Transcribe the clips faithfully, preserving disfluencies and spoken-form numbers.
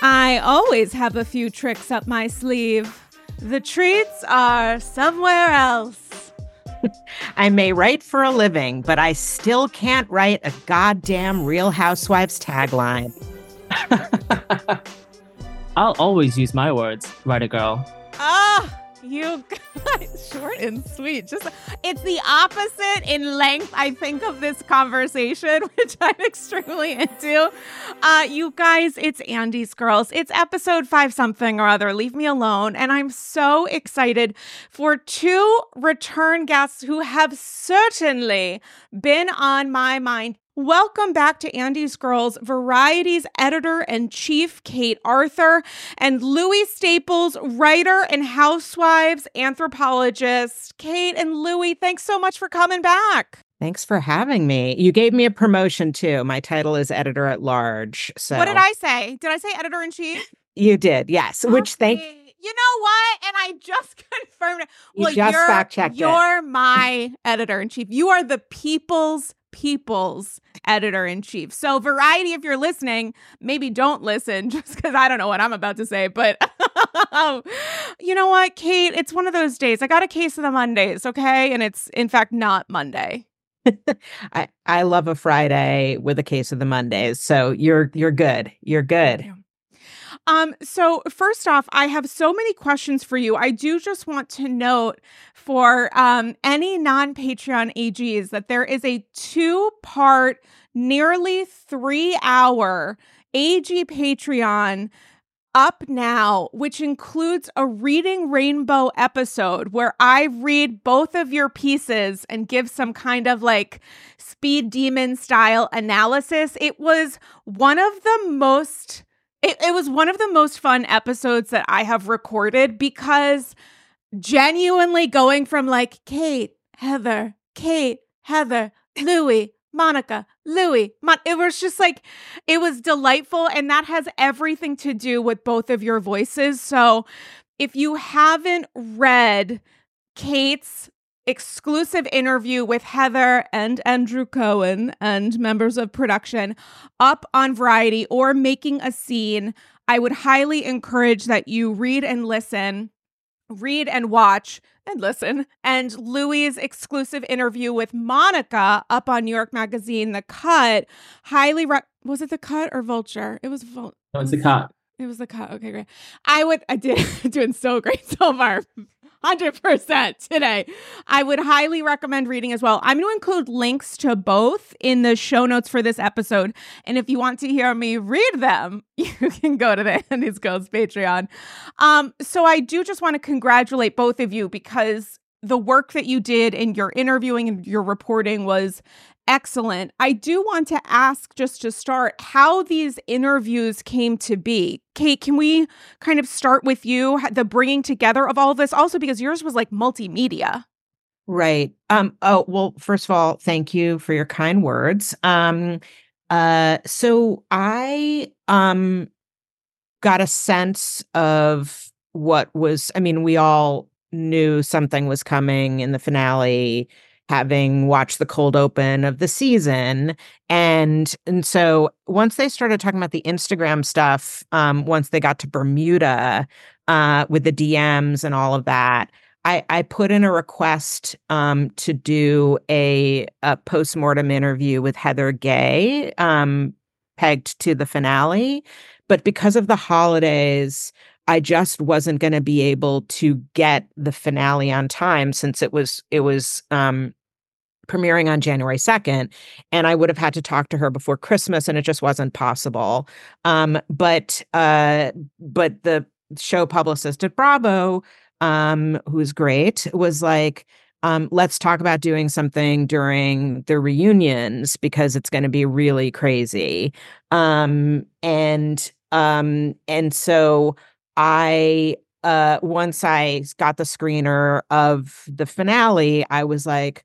I always have a few tricks up my sleeve. The treats are somewhere else. I may write for a living, but I still can't write a goddamn Real Housewives tagline. I'll always use my words, write a girl. Ah, you guys, short and sweet. Just it's the opposite in length, I think, of this conversation, which I'm extremely into. Uh, you guys, it's Andy's Girls. It's episode five something or other. Leave me alone. And I'm so excited for two return guests who have certainly been on my mind. Welcome back to Andy's Girls, Variety's editor-in-chief, Kate Arthur, and Louis Staples, writer and Housewives anthropologist. Kate and Louis, thanks so much for coming back. Thanks for having me. You gave me a promotion, too. My title is editor-at-large. So what did I say? Did I say editor-in-chief? You did, yes. Okay. Which, thank you know what? And I just confirmed it. You well, just you're, fact-checked You're it. my editor-in-chief. You are the people's People's editor-in-chief. So Variety, if you're listening, maybe don't listen just because I don't know what I'm about to say. But you know what, Kate? It's one of those days. I got a case of the Mondays, okay? And it's, in fact, not Monday. I, I love a Friday with a case of the Mondays. So you're you're good. You're good. Um, so first off, I have so many questions for you. I do just want to note for um, any non-Patreon A Gs that there is a two-part, nearly three-hour A G Patreon up now, which includes a Reading Rainbow episode where I read both of your pieces and give some kind of like Speed Demon style analysis. It was one of the most... It, it was one of the most fun episodes that I have recorded because genuinely going from like Kate, Heather, Kate, Heather, Louis, Monica, Louis, Mon- it was just like, it was delightful. And that has everything to do with both of your voices. So if you haven't read Kate's exclusive interview with Heather and Andrew Cohen and members of production up on Variety or Making a Scene, I would highly encourage that you read and listen, read and watch and listen. And Louis' exclusive interview with Monica up on New York Magazine, The Cut, highly re- was it The Cut or Vulture? It was Vulture. No, it's The Cut. It was The Cut. Okay, great. I would, I did, doing so great so far. one hundred percent today. I would highly recommend reading as well. I'm going to include links to both in the show notes for this episode. And if you want to hear me read them, you can go to the Andy's Girls Patreon. Um, so I do just want to congratulate both of you because the work that you did in your interviewing and your reporting was excellent. I do want to ask, just to start, how these interviews came to be. Kate, can we kind of start with you, the bringing together of all of this? Also, because yours was like multimedia. Right. Um. Oh, well, first of all, thank you for your kind words. Um. Uh. So I um got a sense of what was. I mean, we all knew something was coming in the finale, having watched the cold open of the season. And and so once they started talking about the Instagram stuff, um, once they got to Bermuda uh, with the D Ms and all of that, I, I put in a request um, to do a, a postmortem interview with Heather Gay, um, pegged to the finale. But because of the holidays, I just wasn't going to be able to get the finale on time since it was it was um, premiering on January second, and I would have had to talk to her before Christmas, and it just wasn't possible. Um, but uh, but the show publicist at Bravo, um, who's great, was like, um, let's talk about doing something during the reunions because it's going to be really crazy. Um, and um, and so I, uh, once I got the screener of the finale, I was like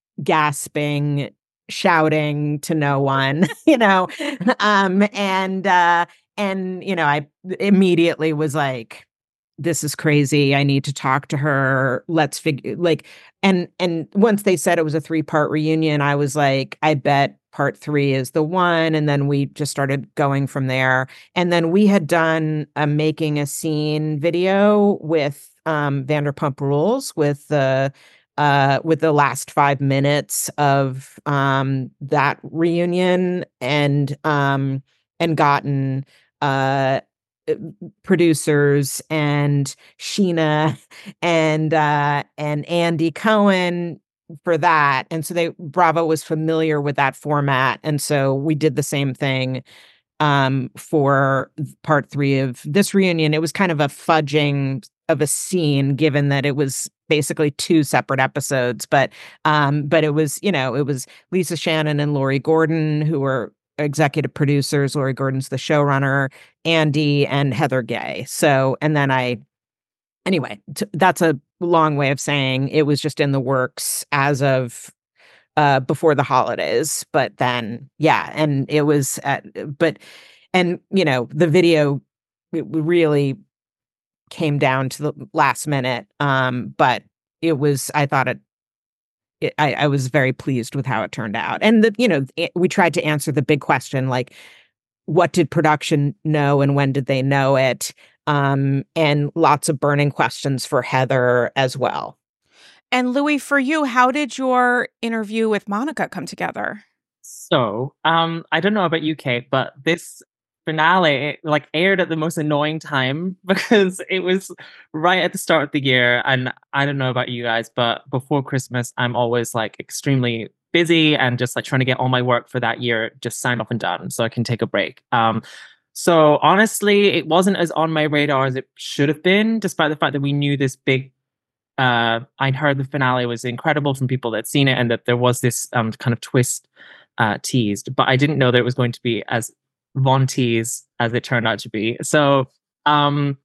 gasping, shouting to no one, you know, um, and, uh, and, you know, I immediately was like, this is crazy. I need to talk to her. Let's figure like, and, and once they said it was a three part reunion, I was like, I bet part three is the one. And then we just started going from there. And then we had done a making a scene video with um, Vanderpump Rules with the uh, with the last five minutes of um, that reunion, and um, and gotten uh, producers and Sheena and uh, and Andy Cohen for that. And so they Bravo was familiar with that format. And so we did the same thing um, for part three of this reunion. It was kind of a fudging of a scene, given that it was basically two separate episodes. But um, but it was, you know, it was Lisa Shannon and Lori Gordon, who were executive producers. Lori Gordon's the showrunner, Andy and Heather Gay. So, and then I, anyway, t- that's a long way of saying it was just in the works as of uh, before the holidays. But then, yeah, and it was at, but, and, you know, the video it really came down to the last minute. Um, but it was, I thought it, it I, I was very pleased with how it turned out. And the, you know, it, we tried to answer the big question, like, what did production know and when did they know it? Um, and lots of burning questions for Heather as well. And Louis, for you, how did your interview with Monica come together? So, um, I don't know about you, Kate, but this finale it, like aired at the most annoying time because it was right at the start of the year. And I don't know about you guys, but before Christmas, I'm always like extremely busy and just like trying to get all my work for that year just signed off and done so I can take a break. Um, so honestly, it wasn't as on my radar as it should have been, despite the fact that we knew this big uh, I'd heard the finale was incredible from people that'd seen it and that there was this um, kind of twist uh, teased, but I didn't know that it was going to be as Von teased as it turned out to be. So, um,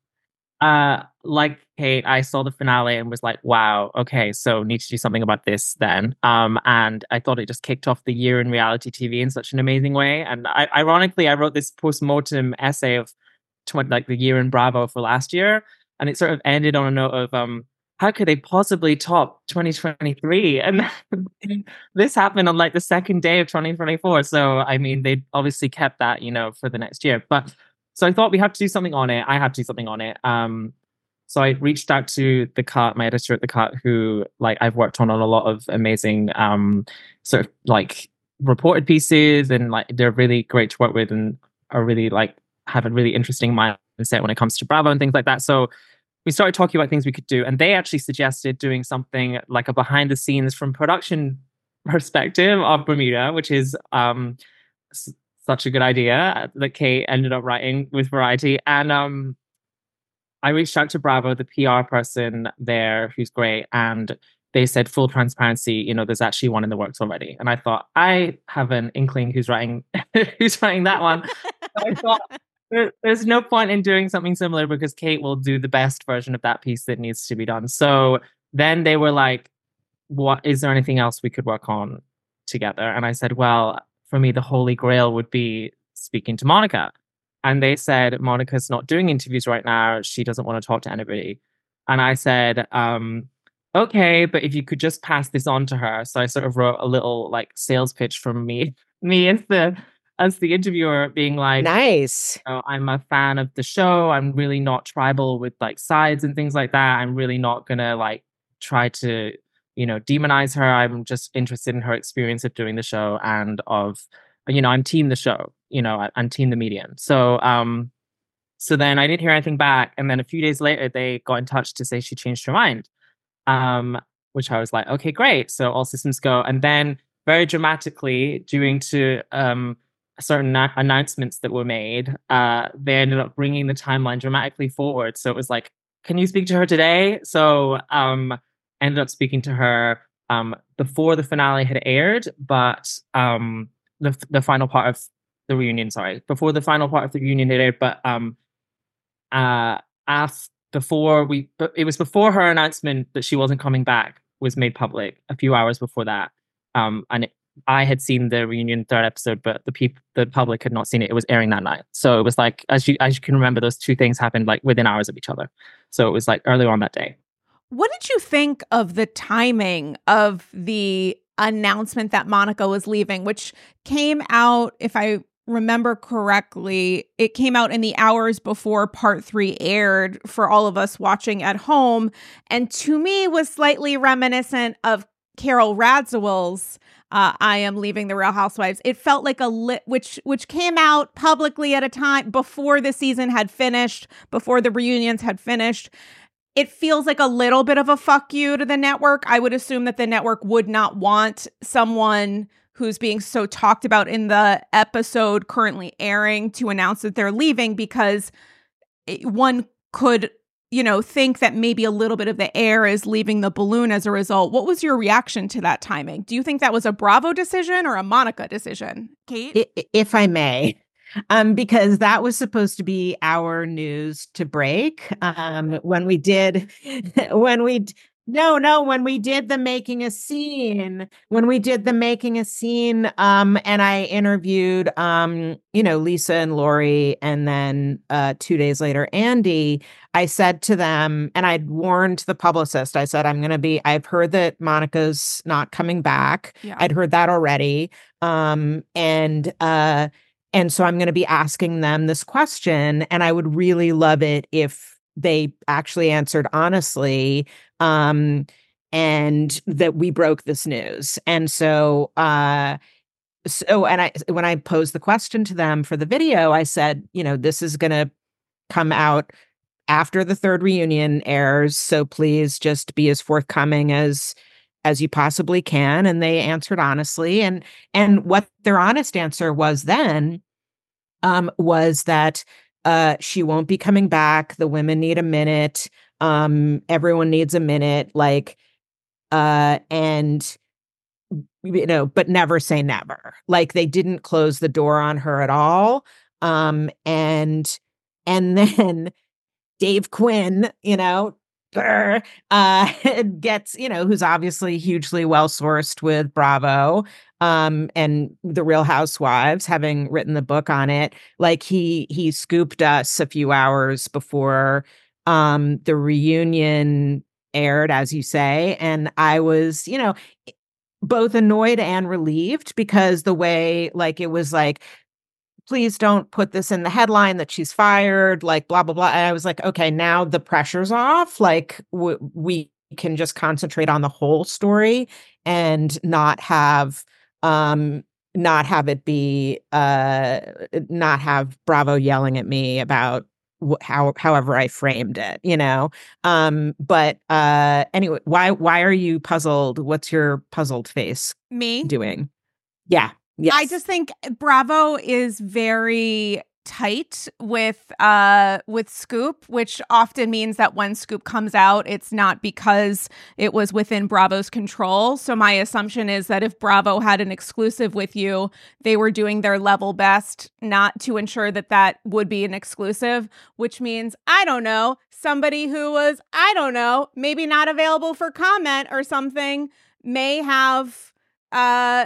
uh, like Kate, I saw the finale and was like, wow, okay, so need to do something about this then. Um, and I thought it just kicked off the year in reality T V in such an amazing way. And I, ironically, I wrote this post-mortem essay of tw- like the year in Bravo for last year, and it sort of ended on a note of, um, how could they possibly top twenty twenty-three? And this happened on like the second day of twenty twenty-four. So, I mean, they obviously kept that, you know, for the next year. But so I thought we have to do something on it. I have to do something on it. Um, so I reached out to The Cut, my editor at The Cut, who like I've worked on on a lot of amazing um, sort of like reported pieces, and like they're really great to work with and are really like have a really interesting mindset when it comes to Bravo and things like that. So we started talking about things we could do, and they actually suggested doing something like a behind the scenes from production perspective of Bermuda, which is um, s- such a good idea that Kate ended up writing with Variety. And um, I reached out to Bravo, the P R person there, who's great, and they said, full transparency, you know, there's actually one in the works already. And I thought, I have an inkling who's writing, who's writing that one. So I thought, there, there's no point in doing something similar because Kate will do the best version of that piece that needs to be done. So then they were like, what, is there anything else we could work on together? And I said, well, for me, the holy grail would be speaking to Monica. And they said, Monica's not doing interviews right now. She doesn't want to talk to anybody. And I said, um, okay, but if you could just pass this on to her. So I sort of wrote a little like sales pitch from me, me as the as the interviewer, being like, nice. You know, I'm a fan of the show. I'm really not tribal with like sides and things like that. I'm really not gonna like try to, you know, demonize her. I'm just interested in her experience of doing the show and of, you know, I'm team the show, you know, I'm team the medium. So, um, so then I didn't hear anything back. And then a few days later, they got in touch to say she changed her mind, um, which I was like, okay, great. So all systems go. And then very dramatically, due to um, certain na- announcements that were made, uh, they ended up bringing the timeline dramatically forward. So it was like, can you speak to her today? So um, ended up speaking to her um, before the finale had aired, but um, the the final part of the reunion, sorry, before the final part of the reunion had aired, but um, uh, after, before we, it was before her announcement that she wasn't coming back was made public, a few hours before that. Um, and it, I had seen the reunion third episode, but the people, the public had not seen it. It was airing that night. So it was like, as you, as you can remember, those two things happened like within hours of each other. So it was like earlier on that day. What did you think of the timing of the announcement that Monica was leaving, which came out, if I remember correctly, it came out in the hours before part three aired for all of us watching at home. And to me was slightly reminiscent of Carol Radziwill's uh, I Am Leaving the Real Housewives. It felt like a lit, which which came out publicly at a time before the season had finished, before the reunions had finished. It feels like a little bit of a fuck you to the network. I would assume that the network would not want someone who's being so talked about in the episode currently airing to announce that they're leaving, because one could, you know, think that maybe a little bit of the air is leaving the balloon as a result. What was your reaction to that timing? Do you think that was a Bravo decision or a Monica decision, Kate? If I may, um, because that was supposed to be our news to break um, when we did, when we No, no, when we did the making a scene, when we did the making a scene, um, and I interviewed, um, you know, Lisa and Lori, and then uh, two days later, Andy, I said to them, and I'd warned the publicist, I said, I'm going to be, I've heard that Monica's not coming back. Yeah. I'd heard that already. Um, and, uh, and so I'm going to be asking them this question, and I would really love it if they actually answered honestly, um, and that we broke this news. And so, uh, so, and I, when I posed the question to them for the video, I said, you know, this is going to come out after the third reunion airs. So please just be as forthcoming as, as you possibly can. And they answered honestly. And, and what their honest answer was then, um, was that, uh, she won't be coming back. The women need a minute. Um, everyone needs a minute, like, uh, and, you know, but never say never. Like, they didn't close the door on her at all. Um, and, and then Dave Quinn, you know, uh, gets, you know, who's obviously hugely well-sourced with Bravo, um, and The Real Housewives, having written the book on it. Like, he, he scooped us a few hours before um the reunion aired, as you say, and I was, you know, both annoyed and relieved, because the way, like, it was like, please don't put this in the headline that she's fired, like, blah blah blah. And I was like, okay, now the pressure's off, like, w- we can just concentrate on the whole story and not have um not have it be uh not have Bravo yelling at me about how however I framed it, you know. Um, but uh, anyway, why why are you puzzled? What's your puzzled face Me doing? Yeah, yes. I just think Bravo is very tight with uh with Scoop, which often means that when Scoop comes out, it's not because it was within Bravo's control. So my assumption is that if Bravo had an exclusive with you, they were doing their level best not to ensure that that would be an exclusive, which means, I don't know, somebody who was, I don't know, maybe not available for comment or something may have uh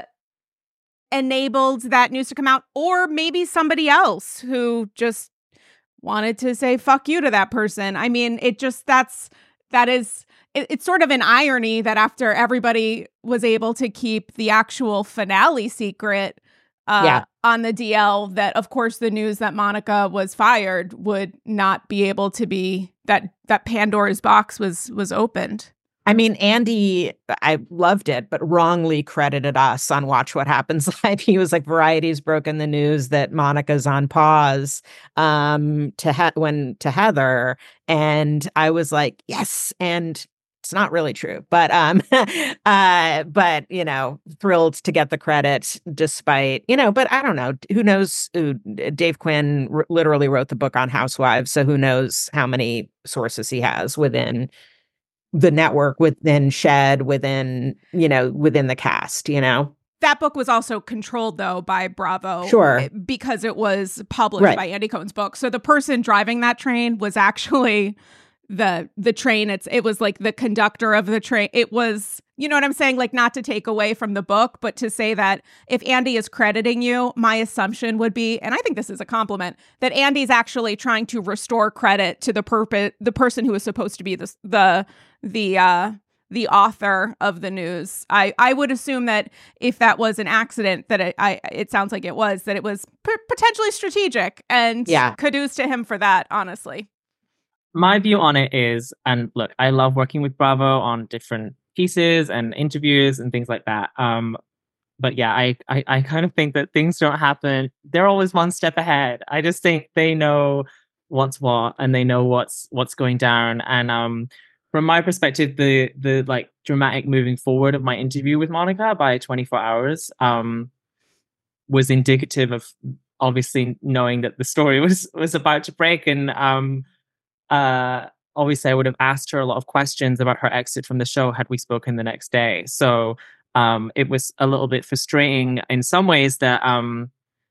enabled that news to come out, or maybe somebody else who just wanted to say fuck you to that person. I mean, it just, that's, that is, it, it's sort of an irony that after everybody was able to keep the actual finale secret uh, yeah. on the D L, that of course the news that Monica was fired would not be able to be, that, that Pandora's box was, was opened. I mean, Andy, I loved it, but wrongly credited us on Watch What Happens Live. He was like, Variety's broken the news that Monica's on pause um, to he- when to Heather. And I was like, yes. And it's not really true, but, um, uh, but, you know, thrilled to get the credit despite, you know, but I don't know, who knows? Who, Dave Quinn r- literally wrote the book on Housewives. So who knows how many sources he has within the network, within Shed, within, you know, within the cast, you know. That book was also controlled, though, by Bravo. Sure. Because it was published right. by Andy Cohen's book. So the person driving that train was actually the the train. It's It was like the conductor of the train. It was, you know what I'm saying? Like, not to take away from the book, but to say that if Andy is crediting you, my assumption would be, and I think this is a compliment, that Andy's actually trying to restore credit to the purpose, the person who is supposed to be the the the uh, the author of the news. I, I would assume that if that was an accident, that it, I, it sounds like it was, that it was p- potentially strategic, and yeah. kudos to him for that, honestly. My view on it is, and look, I love working with Bravo on different pieces and interviews and things like that. Um, but yeah, I, I, I kind of think that things don't happen. They're always one step ahead. I just think they know what's what, and they know what's what's going down. And um, from my perspective, the the like dramatic moving forward of my interview with Monica by twenty-four hours um, was indicative of obviously knowing that the story was was about to break. And um, uh, obviously, I would have asked her a lot of questions about her exit from the show had we spoken the next day. So um, it was a little bit frustrating in some ways that um,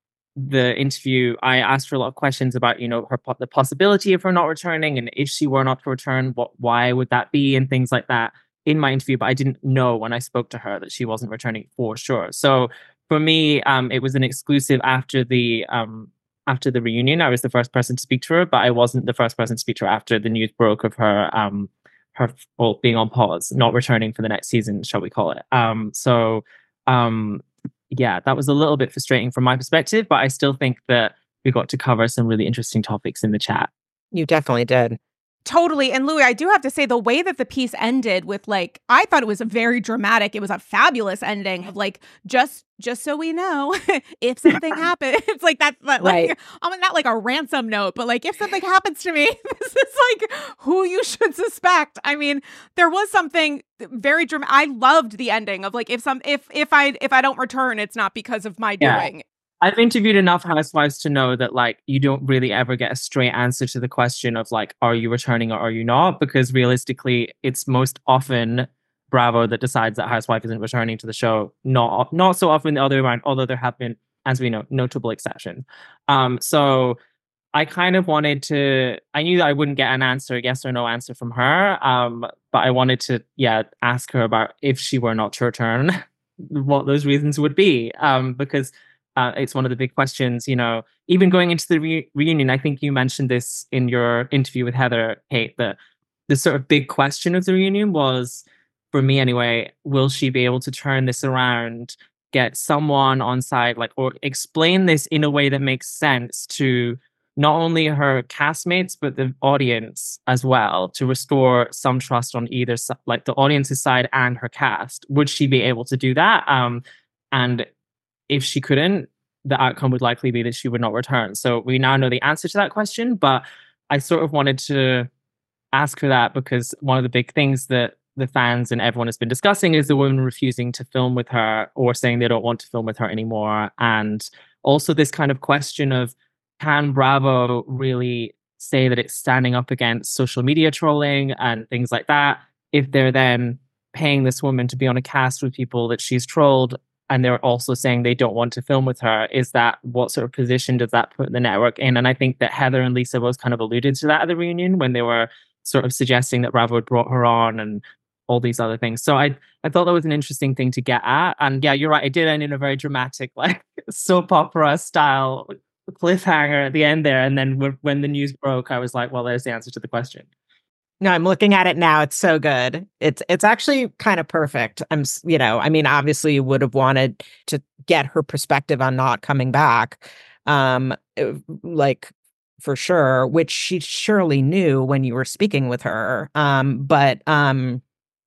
the interview, I asked her a lot of questions about, you know, her the possibility of her not returning, and if she were not to return, what why would that be, and things like that in my interview. But I didn't know when I spoke to her that she wasn't returning for sure. So for me, um, it was an exclusive after the um, after the reunion. I was the first person to speak to her, but I wasn't the first person to speak to her after the news broke of her um, her well, being on pause, not returning for the next season, shall we call it. Um, so um, yeah, that was a little bit frustrating from my perspective, but I still think that we got to cover some really interesting topics in the chat. You definitely did. Totally. And Louis, I do have to say, the way that the piece ended with, like, I thought it was a very dramatic, it was a fabulous ending of like, just just so we know, if something happens, it's like that, like, Right. I'm not like a ransom note, but like, if something happens to me, this is like who you should suspect. I mean, there was something very dramatic. I loved the ending of like, if some, if, if I, if I don't return, it's not because of my Yeah. doing. I've interviewed enough housewives to know that like you don't really ever get a straight answer to the question of like, are you returning or are you not? Because realistically, it's most often Bravo that decides that housewife isn't returning to the show. Not not so often the other way around, although there have been, as we know, notable exceptions. Um, so I kind of wanted to, I knew that I wouldn't get an answer, yes or no answer from her. Um, but I wanted to, yeah, ask her about if she were not to return, what those reasons would be. Um, because Uh, it's one of the big questions, you know, even going into the re- reunion. I think you mentioned this in your interview with Heather, Kate, that the sort of big question of the reunion was, for me anyway, will she be able to turn this around, get someone on side, like, or explain this in a way that makes sense to not only her castmates, but the audience as well, to restore some trust on either side, like the audience's side and her cast. Would she be able to do that? Um, and if she couldn't, the outcome would likely be that she would not return. So we now know the answer to that question, but I sort of wanted to ask her that because one of the big things that the fans and everyone has been discussing is the women refusing to film with her or saying they don't want to film with her anymore. And also this kind of question of, can Bravo really say that it's standing up against social media trolling and things like that if they're then paying this woman to be on a cast with people that she's trolled, and they're also saying they don't want to film with her? Is that, what sort of position does that put the network in? And I think that Heather and Lisa both kind of alluded to that at the reunion when they were sort of suggesting that Bravo had brought her on and all these other things. So I I thought that was an interesting thing to get at. And yeah, you're right. It did end in a very dramatic, like soap opera style cliffhanger at the end there. And then w- when the news broke, I was like, well, there's the answer to the question. No, I'm looking at it now. It's so good. It's it's actually kind of perfect. I'm, s- you know, I mean, obviously, you would have wanted to get her perspective on not coming back, um, uh, like for sure, which she surely knew when you were speaking with her. Um, but um,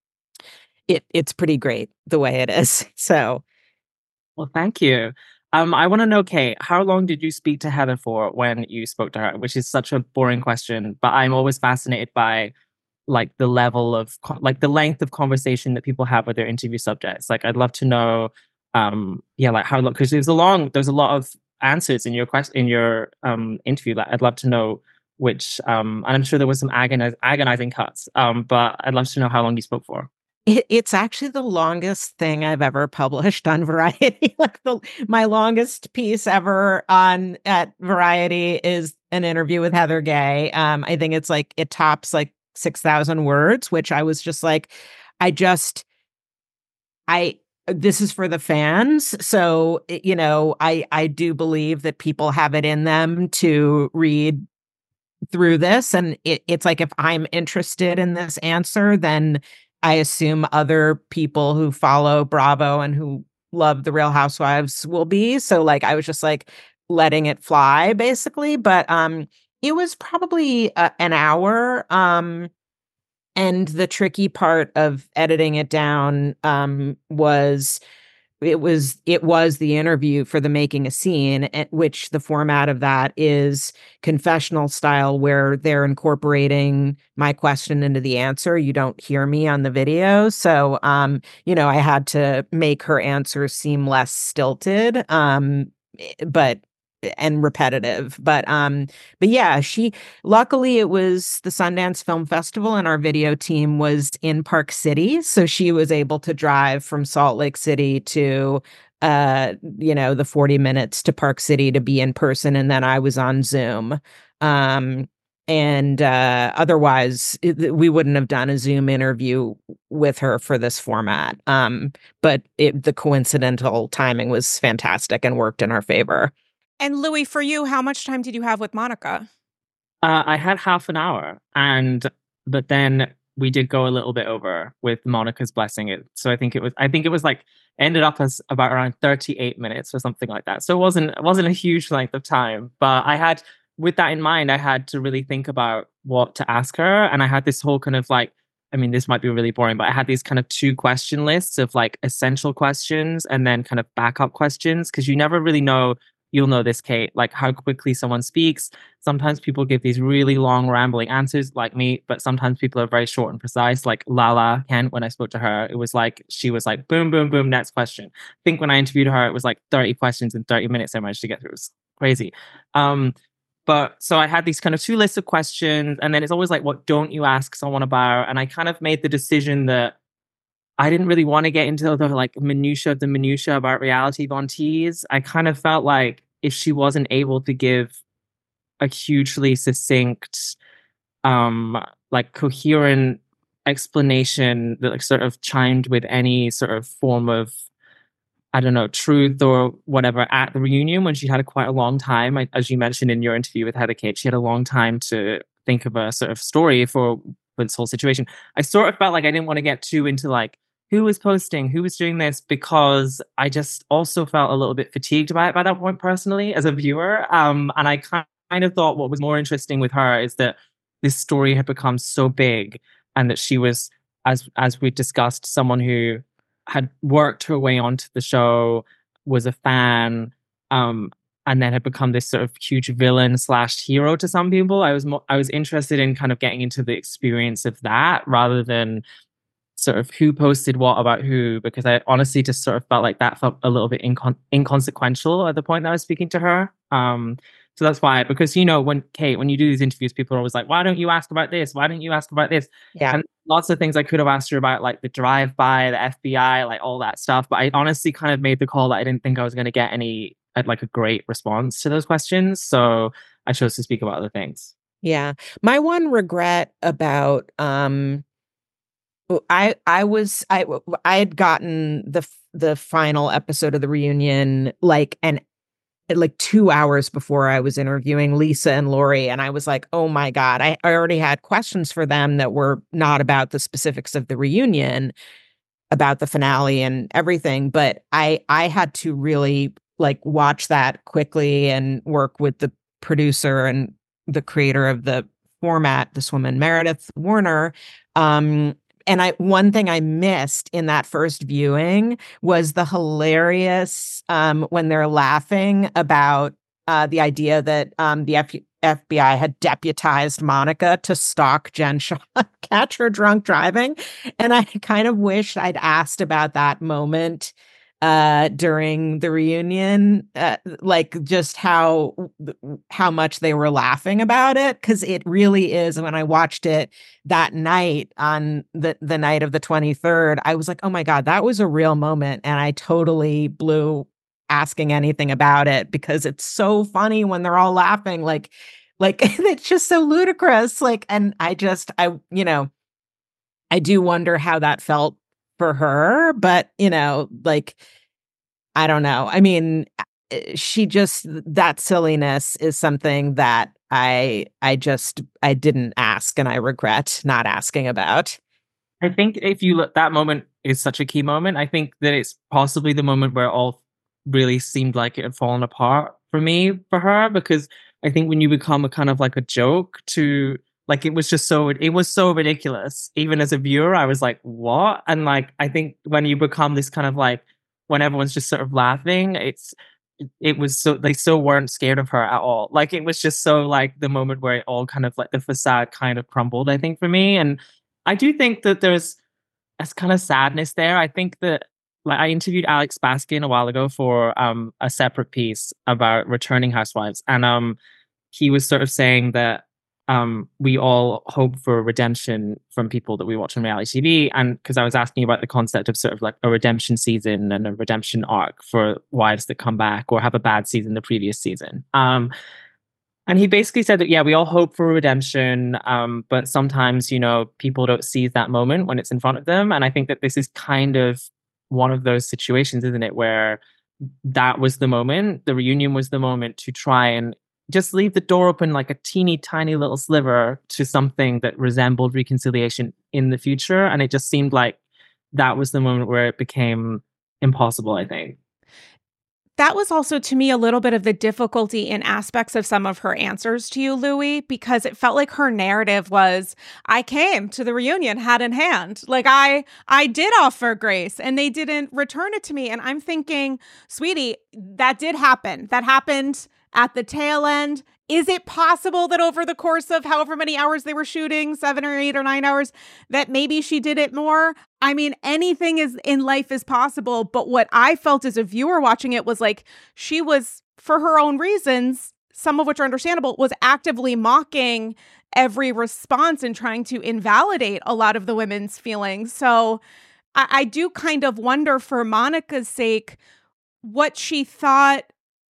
it it's pretty great the way it is. So Well, thank you. Um, I want to know, Kate, how long did you speak to Heather for when you spoke to her? Which is such a boring question, but I'm always fascinated by like the level of co- like the length of conversation that people have with their interview subjects. Like, I'd love to know, um, yeah, like how long, because there's a long, there's a lot of answers in your question in your um interview. Like, I'd love to know which, um, and I'm sure there was some agoniz- agonizing cuts, um, but I'd love to know how long you spoke for. it, it's actually the longest thing I've ever published on Variety. Like the my longest piece ever on at Variety is an interview with Heather Gay. Um, I think it's like it tops like six thousand words, which I was just like, I just, I, this is for the fans. So, it- you know, I, I do believe that people have it in them to read through this. And it, it's like, if I'm interested in this answer, then I assume other people who follow Bravo and who love the Real Housewives will be. So like I was just like letting it fly basically, but um it was probably uh, an hour. Um and the tricky part of editing it down um was it was it was the interview for the Making a Scene, at which the format of that is confessional style, where they're incorporating my question into the answer. You don't hear me on the video, so um, you know, I had to make her answers seem less stilted, um, but and repetitive. But um, but yeah, she luckily it was the Sundance Film Festival and our video team was in Park City, so she was able to drive from Salt Lake City to uh, you know, the forty minutes to Park City to be in person, and then I was on Zoom. Um, and uh, otherwise, it, we wouldn't have done a Zoom interview with her for this format. Um, but it, the coincidental timing was fantastic and worked in our favor. And Louis, for you, how much time did you have with Monica? Uh, I had half an hour, and but then we did go a little bit over with Monica's blessing it. So I think it was I think it was like ended up as about around thirty-eight minutes or something like that. So it wasn't it wasn't a huge length of time, but I had with that in mind, I had to really think about what to ask her, and I had this whole kind of like I mean, this might be really boring, but I had these kind of two question lists of like essential questions and then kind of backup questions, because you never really know. You'll know this, Kate, like how quickly someone speaks. Sometimes people give these really long, rambling answers like me, but sometimes people are very short and precise. Like Lala Kent, when I spoke to her, it was like, she was like, boom, boom, boom, next question. I think when I interviewed her, it was like thirty questions in thirty minutes I managed to get through. It was crazy. Um, but so I had these kind of two lists of questions, and then it's always like, what don't you ask someone about? And I kind of made the decision that I didn't really want to get into the like minutia of the minutia about reality Von Teese. I kind of felt like if she wasn't able to give a hugely succinct, um, like coherent explanation that like sort of chimed with any sort of form of, I don't know, truth or whatever at the reunion when she had a quite a long time, I, as you mentioned in your interview with Heather Kate, she had a long time to think of a sort of story for this whole situation. I sort of felt like I didn't want to get too into like, who was posting, who was doing this, because I just also felt a little bit fatigued by it by that point personally as a viewer. Um, and I kind of thought what was more interesting with her is that this story had become so big, and that she was, as as we discussed, someone who had worked her way onto the show, was a fan, um, and then had become this sort of huge villain slash hero to some people. I was mo- I was interested in kind of getting into the experience of that rather than sort of who posted what about who, because I honestly just sort of felt like that felt a little bit incon- inconsequential at the point that I was speaking to her. Um, so that's why, because, you know, when Kate, when you do these interviews, people are always like, why don't you ask about this? Why don't you ask about this? Yeah. And lots of things I could have asked her about, like the drive-by, the F B I, like all that stuff. But I honestly kind of made the call that I didn't think I was going to get any, like a great response to those questions. So I chose to speak about other things. Yeah. My one regret about, um, I I was I I had gotten the the final episode of the reunion like an like two hours before I was interviewing Lisa and Lori, and I was like, oh my God, I, I already had questions for them that were not about the specifics of the reunion, about the finale and everything, but I I had to really like watch that quickly and work with the producer and the creator of the format, this woman Meredith Warner. Um, and I one thing I missed in that first viewing was the hilarious um, when they're laughing about uh, the idea that um, the F- FBI had deputized Monica to stalk Jen Shaw, catch her drunk driving. And I kind of wished I'd asked about that moment uh during the reunion, uh, like just how how much they were laughing about it, because it really is. When I watched it that night, on the the night of the twenty-third, I was like, oh my God, that was a real moment, and I totally blew asking anything about it, because it's so funny when they're all laughing, like like it's just so ludicrous, like. And I just I you know I do wonder how that felt for her, but you know, like, I don't know. I mean, she just, that silliness is something that I I just I didn't ask, and I regret not asking about. I think if you look, that moment is such a key moment. I think that it's possibly the moment where it all really seemed like it had fallen apart for me, for her, because I think when you become a kind of like a joke to, like, it was just so, it was so ridiculous. Even as a viewer, I was like, what? And like, I think when you become this kind of like, when everyone's just sort of laughing, it's, it was so, they so weren't scared of her at all. Like, it was just so like the moment where it all kind of like the facade kind of crumbled, I think, for me. And I do think that there's a kind of sadness there. I think that, like, I interviewed Alex Baskin a while ago for um a separate piece about returning housewives, and um he was sort of saying that um we all hope for redemption from people that we watch on reality T V, and because I was asking about the concept of sort of like a redemption season and a redemption arc for wives that come back or have a bad season the previous season. Um and he basically said that, yeah, we all hope for redemption, um, but sometimes, you know, people don't seize that moment when it's in front of them. And I think that this is kind of one of those situations, isn't it, where that was the moment, the reunion was the moment to try and just leave the door open like a teeny tiny little sliver to something that resembled reconciliation in the future. And it just seemed like that was the moment where it became impossible, I think. That was also, to me, a little bit of the difficulty in aspects of some of her answers to you, Louis, because it felt like her narrative was, I came to the reunion hat in hand. Like, I I did offer grace and they didn't return it to me. And I'm thinking, sweetie, that did happen. That happened at the tail end. Is it possible that over the course of however many hours they were shooting, seven or eight or nine hours, that maybe she did it more? I mean, anything is in life is possible. But what I felt as a viewer watching it was like she was, for her own reasons, some of which are understandable, was actively mocking every response and trying to invalidate a lot of the women's feelings. So I, I do kind of wonder, for Monica's sake, what she thought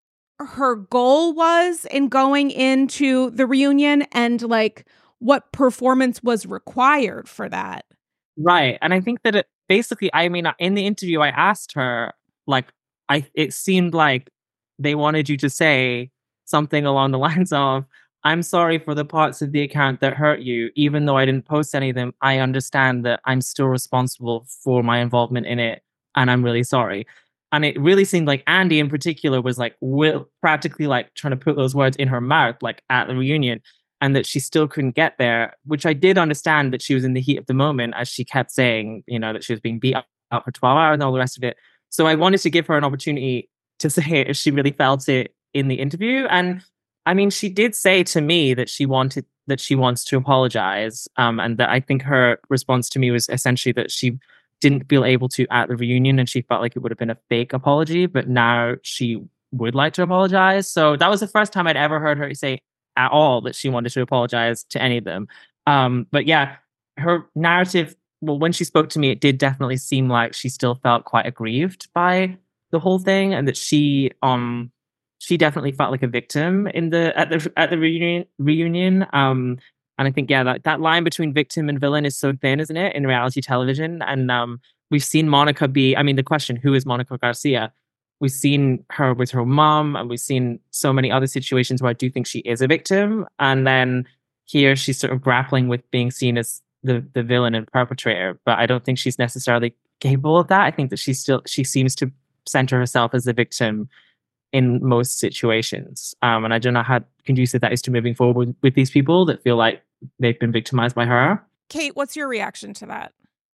her goal was in going into the reunion and like what performance was required for that. Right. And I think that it basically, I mean, in the interview, I asked her, like, I, it seemed like they wanted you to say something along the lines of, I'm sorry for the parts of the account that hurt you. Even though I didn't post any of them, I understand that I'm still responsible for my involvement in it. And I'm really sorry. And it really seemed like Andy in particular was like, will, practically like trying to put those words in her mouth, like at the reunion, and that she still couldn't get there, which I did understand that she was in the heat of the moment, as she kept saying, you know, that she was being beat up for twelve hours and all the rest of it. So I wanted to give her an opportunity to say it if she really felt it in the interview. And I mean, she did say to me that she wanted, that she wants to apologize. Um, and that I think her response to me was essentially that she didn't feel able to at the reunion and she felt like it would have been a fake apology, but now she would like to apologize. So that was the first time I'd ever heard her say at all that she wanted to apologize to any of them. Um, but yeah, her narrative, well, when she spoke to me, it did definitely seem like she still felt quite aggrieved by the whole thing, and that she um she definitely felt like a victim in the at the at the reunion reunion. Um and I think, yeah, that, that line between victim and villain is so thin, isn't it, in reality television? And um we've seen Monica be, I mean, the question, who is Monica Garcia? We've seen her with her mom, and we've seen so many other situations where I do think she is a victim. And then here she's sort of grappling with being seen as the, the villain and perpetrator. But I don't think she's necessarily capable of that. I think that she's still, she seems to center herself as the victim in most situations. Um, and I don't know how conducive that is to moving forward with, with these people that feel like they've been victimized by her. Kate, what's your reaction to that?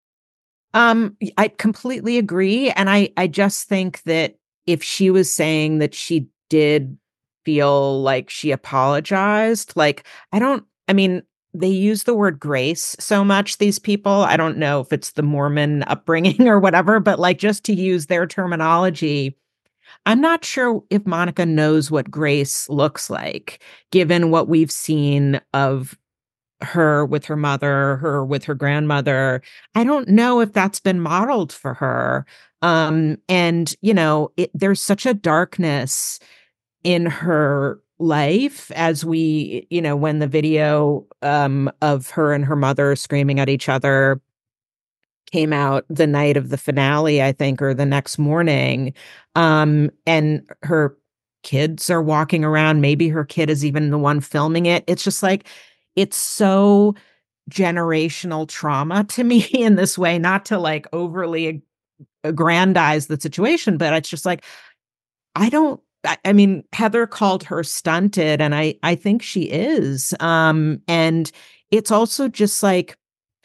Um, I completely agree. And I, I just think that if she was saying that she did feel like she apologized, like, I don't, I mean, they use the word grace so much, these people. I don't know if it's the Mormon upbringing or whatever, but like, just to use their terminology, I'm not sure if Monica knows what grace looks like, given what we've seen of her with her mother, her with her grandmother. I don't know if that's been modeled for her. Um, and, you know, it, there's such a darkness in her life, as we, you know, when the video um, of her and her mother screaming at each other came out the night of the finale, I think, or the next morning. Um, and her kids are walking around. Maybe her kid is even the one filming it. It's just like, it's so generational trauma to me in this way, not to like overly aggrandize the situation, but it's just like, I don't, I, I mean, Heather called her stunted, and I, I think she is. Um, and it's also just like,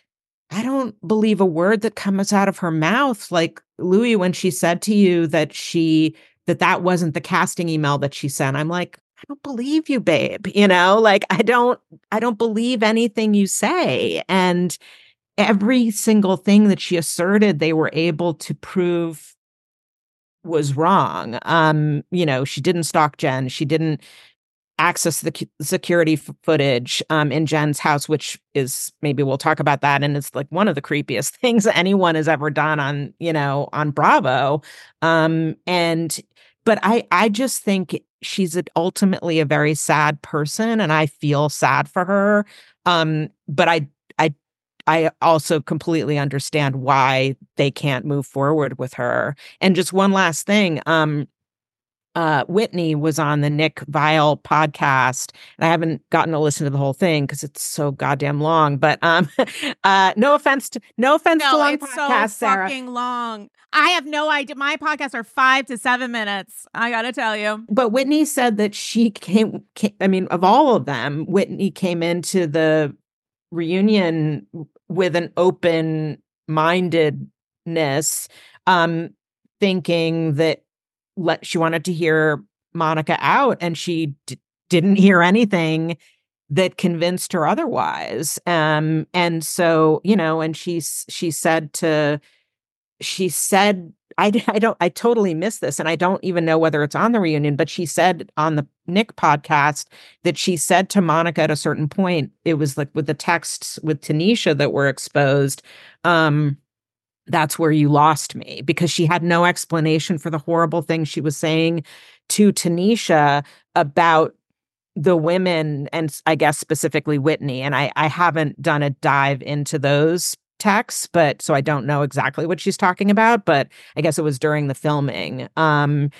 I don't believe a word that comes out of her mouth. Like, Louis, when she said to you that she, that that wasn't the casting email that she sent, I'm like, I don't believe you, babe. You know, like, I don't, I don't believe anything you say. And every single thing that she asserted they were able to prove was wrong. Um, you know, she didn't stalk Jen. She didn't access the c- security f- footage um, in Jen's house, which is, maybe we'll talk about that. And it's like one of the creepiest things that anyone has ever done on, you know, on Bravo. Um, and, but I, I just think she's a, ultimately a very sad person, and I feel sad for her. Um, but I, I, I also completely understand why they can't move forward with her. And just one last thing, um, Uh, Whitney was on the Nick Viall podcast, and I haven't gotten to listen to the whole thing because it's so goddamn long. But um, uh, no offense to no offense No, to long it's podcasts, so Sarah. fucking long. I have no idea. My podcasts are five to seven minutes. I gotta tell you. But Whitney said that she came, came. I mean, of all of them, Whitney came into the reunion with an open mindedness, um, thinking that let she wanted to hear Monica out, and she d- didn't hear anything that convinced her otherwise. Um, and so, you know, and she's she said to she said, I, I don't I totally missed this, and I don't even know whether it's on the reunion, but she said on the Nick podcast that she said to Monica at a certain point, it was like with the texts with Tanisha that were exposed, um, that's where you lost me, because she had no explanation for the horrible things she was saying to Tanisha about the women, and I guess specifically Whitney. And I, I haven't done a dive into those texts, but so I don't know exactly what she's talking about, but I guess it was during the filming. Um,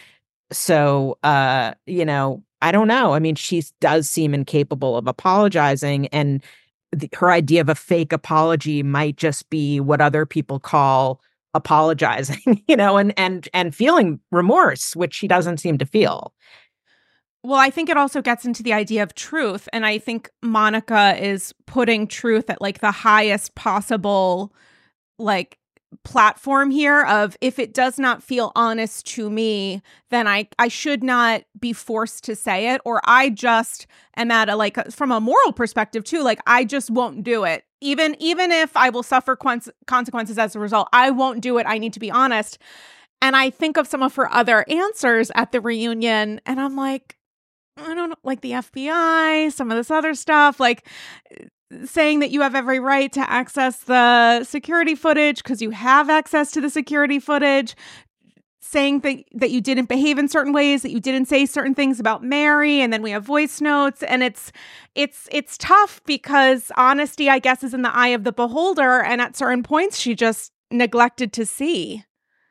so, uh, you know, I don't know. I mean, she does seem incapable of apologizing, and the, her idea of a fake apology might just be what other people call apologizing, you know, and and and feeling remorse, which she doesn't seem to feel. Well, I think it also gets into the idea of truth. And I think Monica is putting truth at like the highest possible like platform here of, if it does not feel honest to me, then I, I should not be forced to say it, or I just am at a, like a, from a moral perspective too, like I just won't do it. Even, even if I will suffer cons- consequences as a result, I won't do it. I need to be honest. And I think of some of her other answers at the reunion, and I'm like, I don't know, like the F B I, some of this other stuff, like saying that you have every right to access the security footage because you have access to the security footage, saying that, that you didn't behave in certain ways, that you didn't say certain things about Mary, and then we have voice notes. And it's it's it's tough because honesty, I guess, is in the eye of the beholder. And at certain points, she just neglected to see.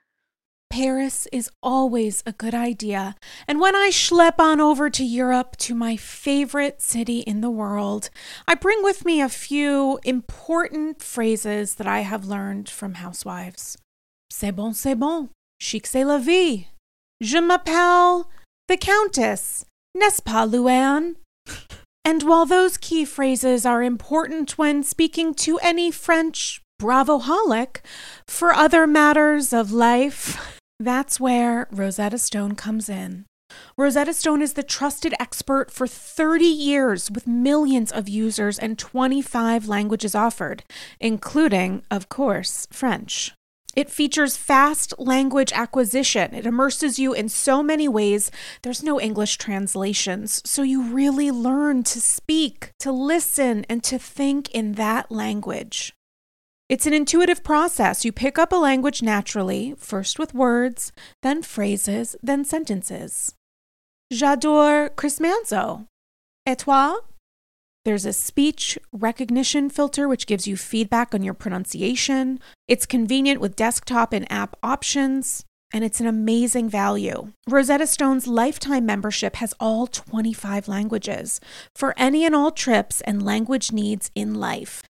Paris is always a good idea. And when I schlep on over to Europe, to my favorite city in the world, I bring with me a few important phrases that I have learned from housewives. C'est bon, c'est bon. Chic, c'est la vie. Je m'appelle the Countess. N'est-ce pas, Luann? And while those key phrases are important when speaking to any French bravoholic, for other matters of life, that's where Rosetta Stone comes in. Rosetta Stone is the trusted expert for thirty years with millions of users and twenty-five languages offered, including, of course, French. It features fast language acquisition. It immerses you in so many ways. There's no English translations, so you really learn to speak, to listen, and to think in that language. It's an intuitive process. You pick up a language naturally, first with words, then phrases, then sentences. J'adore Chris Manzo. Et toi? There's a speech recognition filter which gives you feedback on your pronunciation. It's convenient with desktop and app options, and it's an amazing value. Rosetta Stone's lifetime membership has all twenty-five languages for any and all trips and language needs in life.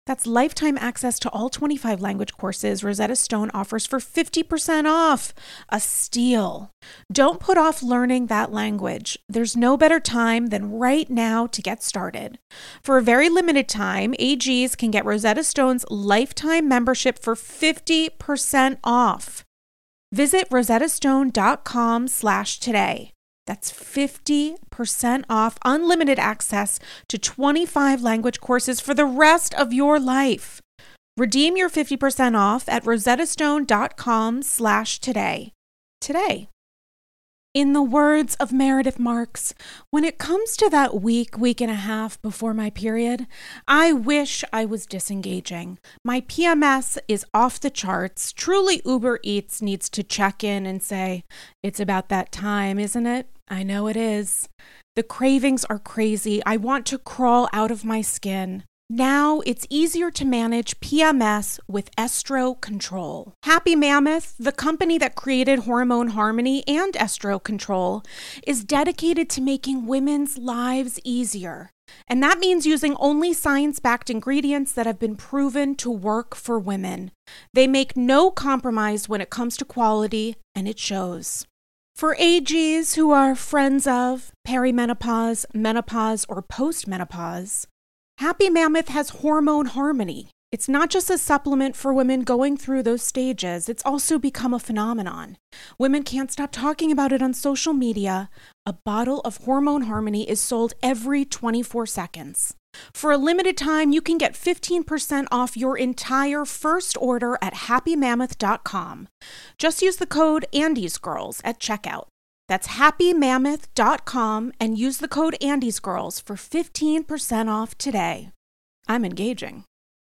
That's lifetime access to all twenty-five language courses Rosetta Stone offers for fifty percent off. A steal. Don't put off learning that language. There's no better time than right now to get started. For a very limited time, A Gs can get Rosetta Stone's lifetime membership for fifty percent off. Visit rosettastone.com slash today. That's fifty percent off unlimited access to twenty-five language courses for the rest of your life. Redeem your fifty percent off at rosettastone.com slash today. Today. In the words of Meredith Marks, when it comes to that week, week and a half before my period, I wish I was disengaging. My P M S is off the charts. Truly, Uber Eats needs to check in and say, it's about that time, isn't it? I know it is. The cravings are crazy. I want to crawl out of my skin. Now it's easier to manage P M S with Estro Control. Happy Mammoth, the company that created Hormone Harmony and Estro Control, is dedicated to making women's lives easier. And that means using only science-backed ingredients that have been proven to work for women. They make no compromise when it comes to quality, and it shows. For A Gs who are friends of perimenopause, menopause, or postmenopause, Happy Mammoth has Hormone Harmony. It's not just a supplement for women going through those stages. It's also become a phenomenon. Women can't stop talking about it on social media. A bottle of Hormone Harmony is sold every twenty-four seconds. For a limited time, you can get fifteen percent off your entire first order at happy mammoth dot com. Just use the code AndysGirls at checkout. That's happy mammoth dot com and use the code AndysGirls for fifteen percent off today. I'm engaging.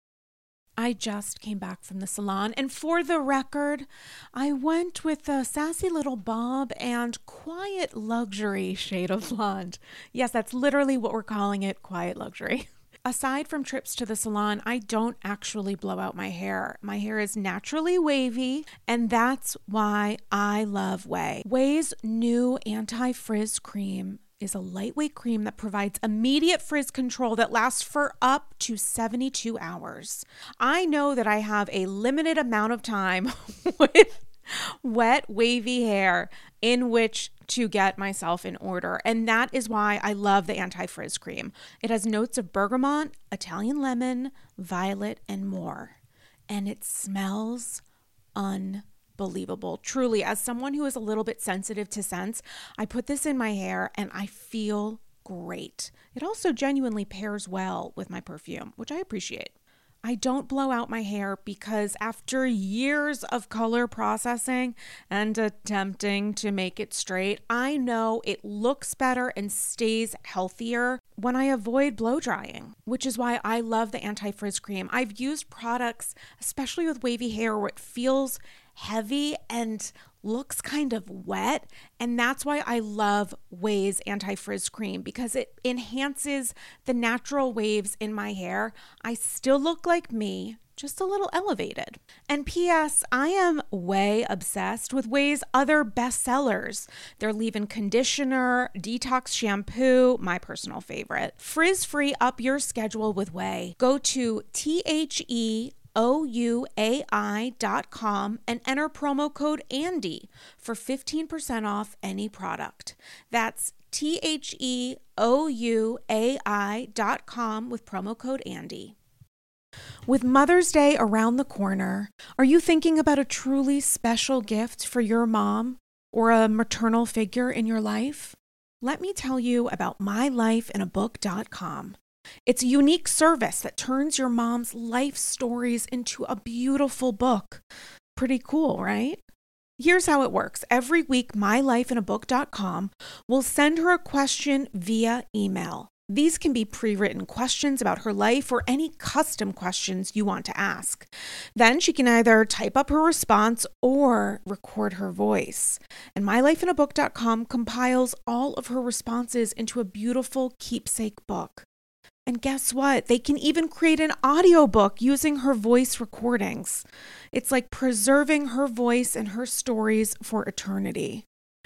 I just came back from the salon, and for the record, I went with a sassy little bob and quiet luxury shade of blonde. Yes, that's literally what we're calling it, quiet luxury. Aside from trips to the salon, I don't actually blow out my hair. My hair is naturally wavy, and that's why I love Ouai. Ouai's new anti-frizz cream is a lightweight cream that provides immediate frizz control that lasts for up to seventy-two hours. I know that I have a limited amount of time with wet, wavy hair in which to get myself in order. And that is why I love the anti-frizz cream. It has notes of bergamot, Italian lemon, violet, and more. And it smells unbelievable. Truly, as someone who is a little bit sensitive to scents, I put this in my hair and I feel great. It also genuinely pairs well with my perfume, which I appreciate. I don't blow out my hair because after years of color processing and attempting to make it straight, I know it looks better and stays healthier when I avoid blow drying, which is why I love the anti-frizz cream. I've used products, especially with wavy hair, where it feels heavy and looks kind of wet, and that's why I love Ouai's anti-frizz cream, because it enhances the natural waves in my hair. I still look like me, just a little elevated. And P S I am Ouai obsessed with Ouai's other bestsellers. Their leave-in conditioner, detox shampoo, my personal favorite. Frizz-free up your schedule with Ouai. Go to T H E O U A I dot com and enter promo code Andy for fifteen percent off any product. That's T H E O U A I dot com with promo code Andy. With Mother's Day around the corner, are you thinking about a truly special gift for your mom or a maternal figure in your life? Let me tell you about my life in a book dot com. It's a unique service that turns your mom's life stories into a beautiful book. Pretty cool, right? Here's how it works. Every week, my life in a book dot com will send her a question via email. These can be pre-written questions about her life or any custom questions you want to ask. Then she can either type up her response or record her voice. And my life in a book dot com compiles all of her responses into a beautiful keepsake book. And guess what? They can even create an audiobook using her voice recordings. It's like preserving her voice and her stories for eternity.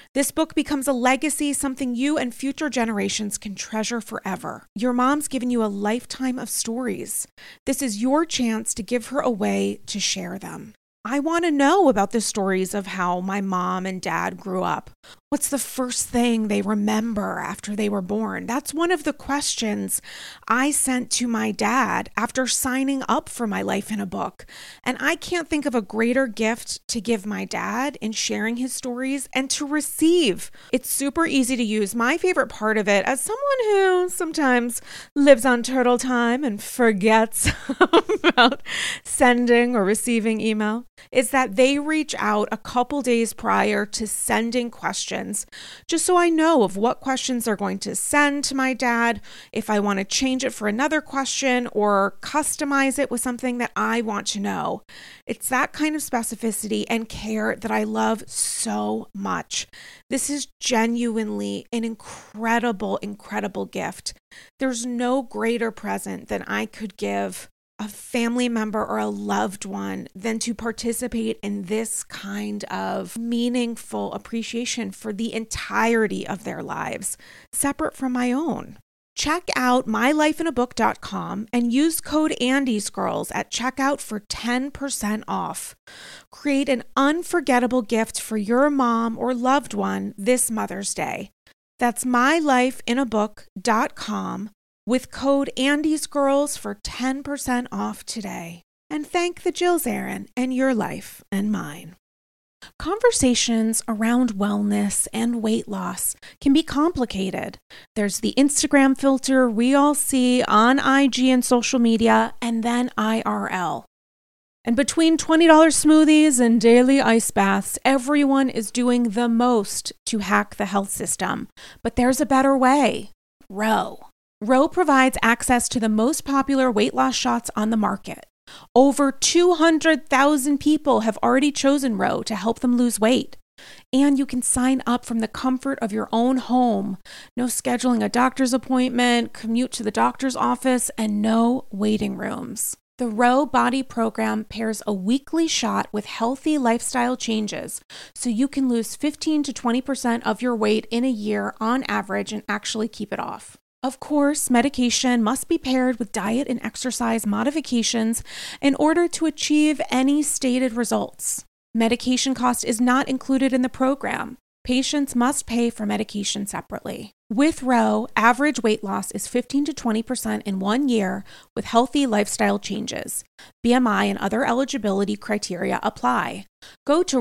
This book becomes a legacy, something you and future generations can treasure forever. Your mom's given you a lifetime of stories. This is your chance to give her a way to share them. I want to know about the stories of how my mom and dad grew up. What's the first thing they remember after they were born? That's one of the questions I sent to my dad after signing up for My Life in a Book. And I can't think of a greater gift to give my dad in sharing his stories and to receive. It's super easy to use. My favorite part of it, as someone who sometimes lives on turtle time and forgets about sending or receiving email, is that they reach out a couple days prior to sending questions, just so I know of what questions they're going to send to my dad, if I want to change it for another question or customize it with something that I want to know. It's that kind of specificity and care that I love so much. This is genuinely an incredible, incredible gift. There's no greater present than I could give a family member or a loved one than to participate in this kind of meaningful appreciation for the entirety of their lives, separate from my own. Check out my life in a book dot com and use code Andy's Girls at checkout for ten percent off. Create an unforgettable gift for your mom or loved one this Mother's Day. That's my life in a book dot com with code Andy's Girls for ten percent off today. And thank the Jills Aaron and your life and mine. Conversations around wellness and weight loss can be complicated. There's the Instagram filter we all see on I G and social media, and then I R L. And between twenty dollars smoothies and daily ice baths, everyone is doing the most to hack the health system. But there's a better way. Ro. Ro provides access to the most popular weight loss shots on the market. Over two hundred thousand people have already chosen Ro to help them lose weight. And you can sign up from the comfort of your own home. No scheduling a doctor's appointment, commute to the doctor's office, and no waiting rooms. The Ro Body Program pairs a weekly shot with healthy lifestyle changes, so you can lose fifteen to twenty percent of your weight in a year on average and actually keep it off. Of course, medication must be paired with diet and exercise modifications in order to achieve any stated results. Medication cost is not included in the program. Patients must pay for medication separately. With Ro, average weight loss is fifteen to twenty percent in one year with healthy lifestyle changes. B M I and other eligibility criteria apply. Go to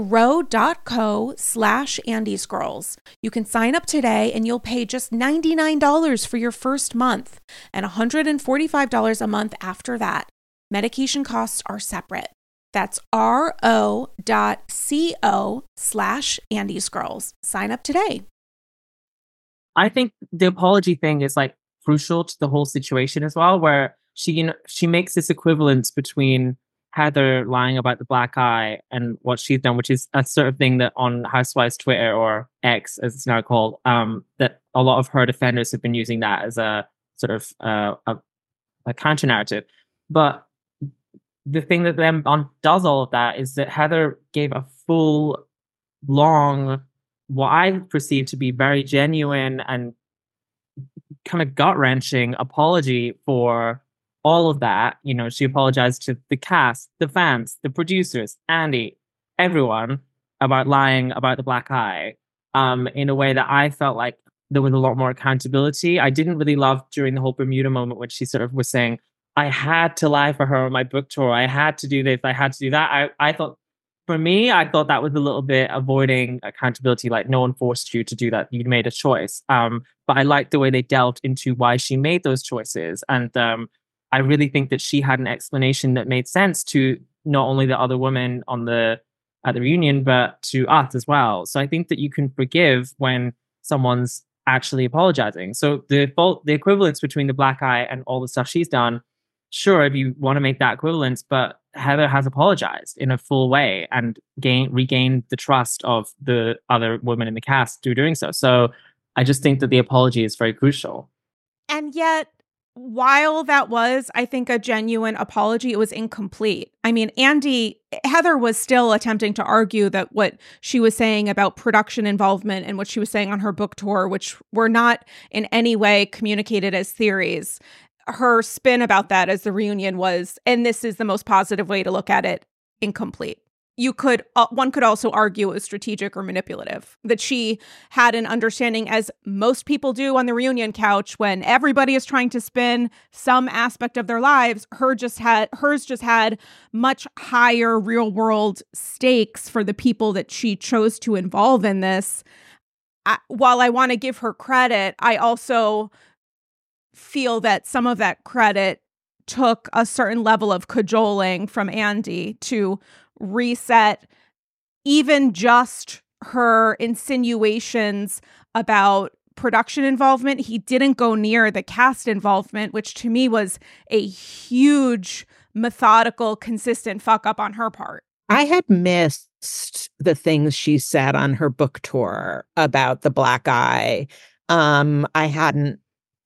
ro.co slash Andy's Girls. You can sign up today and you'll pay just ninety-nine dollars for your first month and one hundred forty-five dollars a month after that. Medication costs are separate. That's ro.co slash Andy's Girls. Sign up today. I think the apology thing is like crucial to the whole situation as well, where she, you know, she makes this equivalence between Heather lying about the black eye and what she's done, which is a sort of thing that on Housewives Twitter, or X as it's now called, um, that a lot of her defenders have been using that as a sort of uh, a, a counter narrative. But the thing that then on does all of that is that Heather gave a full, long, what I perceive to be very genuine and kind of gut-wrenching apology for all of that. You know, she apologized to the cast, the fans, the producers, Andy, everyone about lying about the black eye um, in a way that I felt like there was a lot more accountability. I didn't really love during the whole Bermuda moment when she sort of was saying, I had to lie for her on my book tour. I had to do this. I had to do that. I, I thought, for me, I thought that was a little bit avoiding accountability. Like, no one forced you to do that. You made a choice. Um, but I liked the way they delved into why she made those choices. And um, I really think that she had an explanation that made sense to not only the other women on the at the reunion, but to us as well. So I think that you can forgive when someone's actually apologizing. So the fault, the equivalence between the black eye and all the stuff she's done, sure, if you want to make that equivalence, but Heather has apologized in a full way and gain, regained the trust of the other women in the cast through doing so. So I just think that the apology is very crucial. And yet, while that was, I think, a genuine apology, it was incomplete. I mean, Andy, Heather was still attempting to argue that what she was saying about production involvement and what she was saying on her book tour, which were not in any way communicated as theories, her spin about that as the reunion was, and this is the most positive way to look at it, incomplete. You could, uh, one could also argue it was strategic or manipulative, that she had an understanding, as most people do on the reunion couch, when everybody is trying to spin some aspect of their lives, her just had, hers just had much higher real world stakes for the people that she chose to involve in this. I, while I want to give her credit, I also feel that some of that credit took a certain level of cajoling from Andy to reset even just her insinuations about production involvement. He didn't go near the cast involvement, which to me was a huge, methodical, consistent fuck up on her part. I had missed the things she said on her book tour about the black eye. Um, I hadn't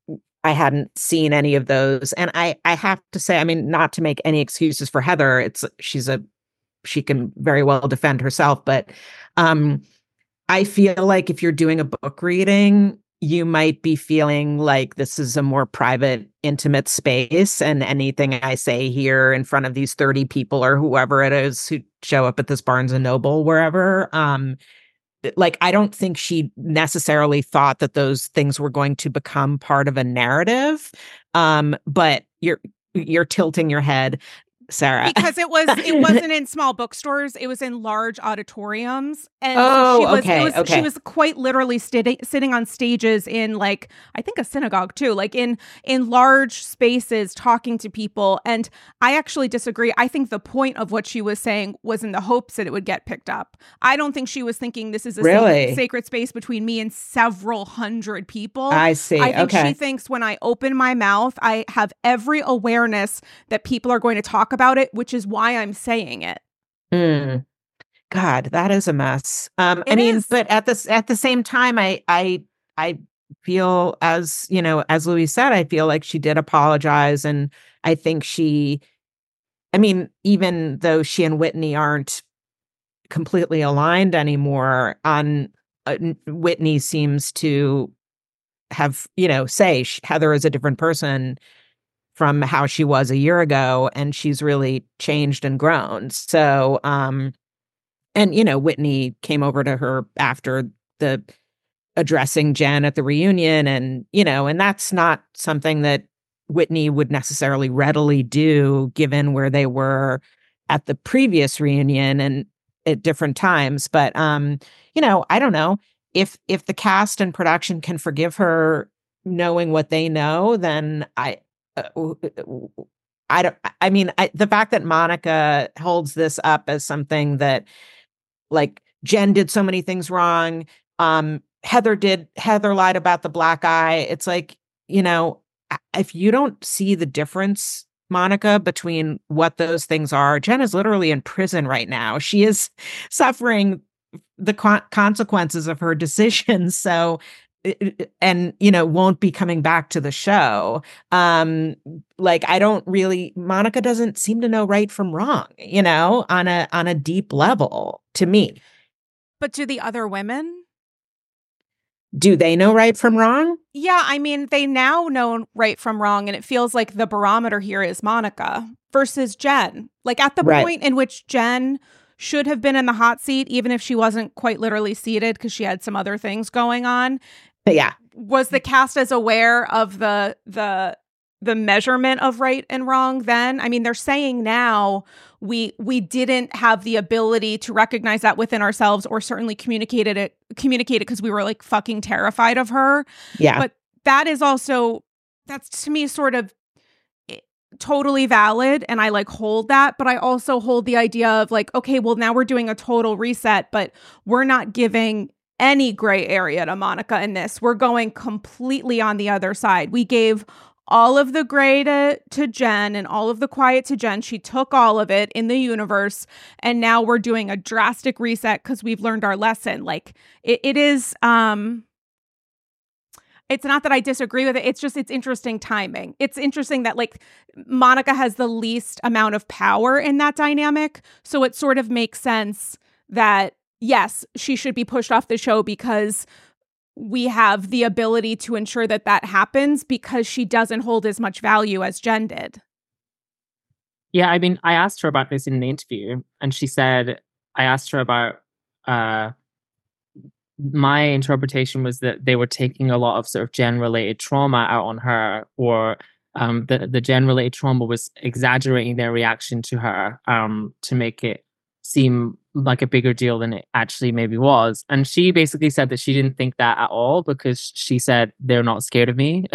I hadn't seen any of those. And I, I have to say, I mean, not to make any excuses for Heather, it's she's a she can very well defend herself. But um, I feel like if you're doing a book reading, you might be feeling like this is a more private, intimate space. And anything I say here in front of these thirty people or whoever it is who show up at this Barnes and Noble, wherever, um, like, I don't think she necessarily thought that those things were going to become part of a narrative. Um, but you're you're tilting your head, Sarah. Because it was it wasn't in small bookstores, it was in large auditoriums. And oh, she was, okay, it was, okay. She was quite literally sitting sitting on stages in, like, I think a synagogue too, like in in large spaces talking to people. And I actually disagree. I think the point of what she was saying was in the hopes that it would get picked up. I don't think she was thinking this is a really? sacred, sacred space between me and several hundred people. I see. I think okay. she thinks when I open my mouth, I have every awareness that people are going to talk about it, which is why I'm saying it. Mm. God, that is a mess. Um, It I mean, is. but at this at the same time, I I I feel, as you know, as Louise said, I feel like she did apologize, and I think she, I mean, even though she and Whitney aren't completely aligned anymore, on uh, Whitney seems to have, you know, say she, Heather is a different person from how she was a year ago, and she's really changed and grown. So, um, and, you know, Whitney came over to her after the addressing Jen at the reunion, and, you know, and that's not something that Whitney would necessarily readily do given where they were at the previous reunion and at different times. But, um, you know, I don't know if, if the cast and production can forgive her knowing what they know, then I, Uh, I don't, I mean, I, the fact that Monica holds this up as something that, like, Jen did so many things wrong. Um, Heather did, Heather lied about the black eye. It's like, you know, if you don't see the difference, Monica, between what those things are, Jen is literally in prison right now. She is suffering the co- consequences of her decisions. So, and, you know, won't be coming back to the show. Um, like, I don't really, Monica doesn't seem to know right from wrong, you know, on a, on a deep level, to me. But do the other women? Do they know right from wrong? Yeah, I mean, they now know right from wrong, and it feels like the barometer here is Monica versus Jen. Like, at the Right. point in which Jen should have been in the hot seat, even if she wasn't quite literally seated because she had some other things going on. Yeah. Was the cast as aware of the the the measurement of right and wrong then? I mean, they're saying now we we didn't have the ability to recognize that within ourselves, or certainly communicated it communicated because we were, like, fucking terrified of her. Yeah. But that is also, that's to me sort of totally valid, and I, like, hold that. But I also hold the idea of, like, okay, well, now we're doing a total reset, but we're not giving any gray area to Monica in this. We're going completely on the other side. We gave all of the gray to, to Jen and all of the quiet to Jen. She took all of it in the universe. And now we're doing a drastic reset because we've learned our lesson. Like, it, it is, um, It's not that I disagree with it. It's just, it's interesting timing. It's interesting that like Monica has the least amount of power in that dynamic. So it sort of makes sense that, yes, she should be pushed off the show because we have the ability to ensure that that happens because she doesn't hold as much value as Jen did. Yeah, I mean, I asked her about this in the interview, and she said, I asked her about, uh, my interpretation was that they were taking a lot of sort of Jen-related trauma out on her, or um, the, the Jen-related trauma was exaggerating their reaction to her um, to make it seem like a bigger deal than it actually maybe was. And she basically said that she didn't think that at all, because she said they're not scared of me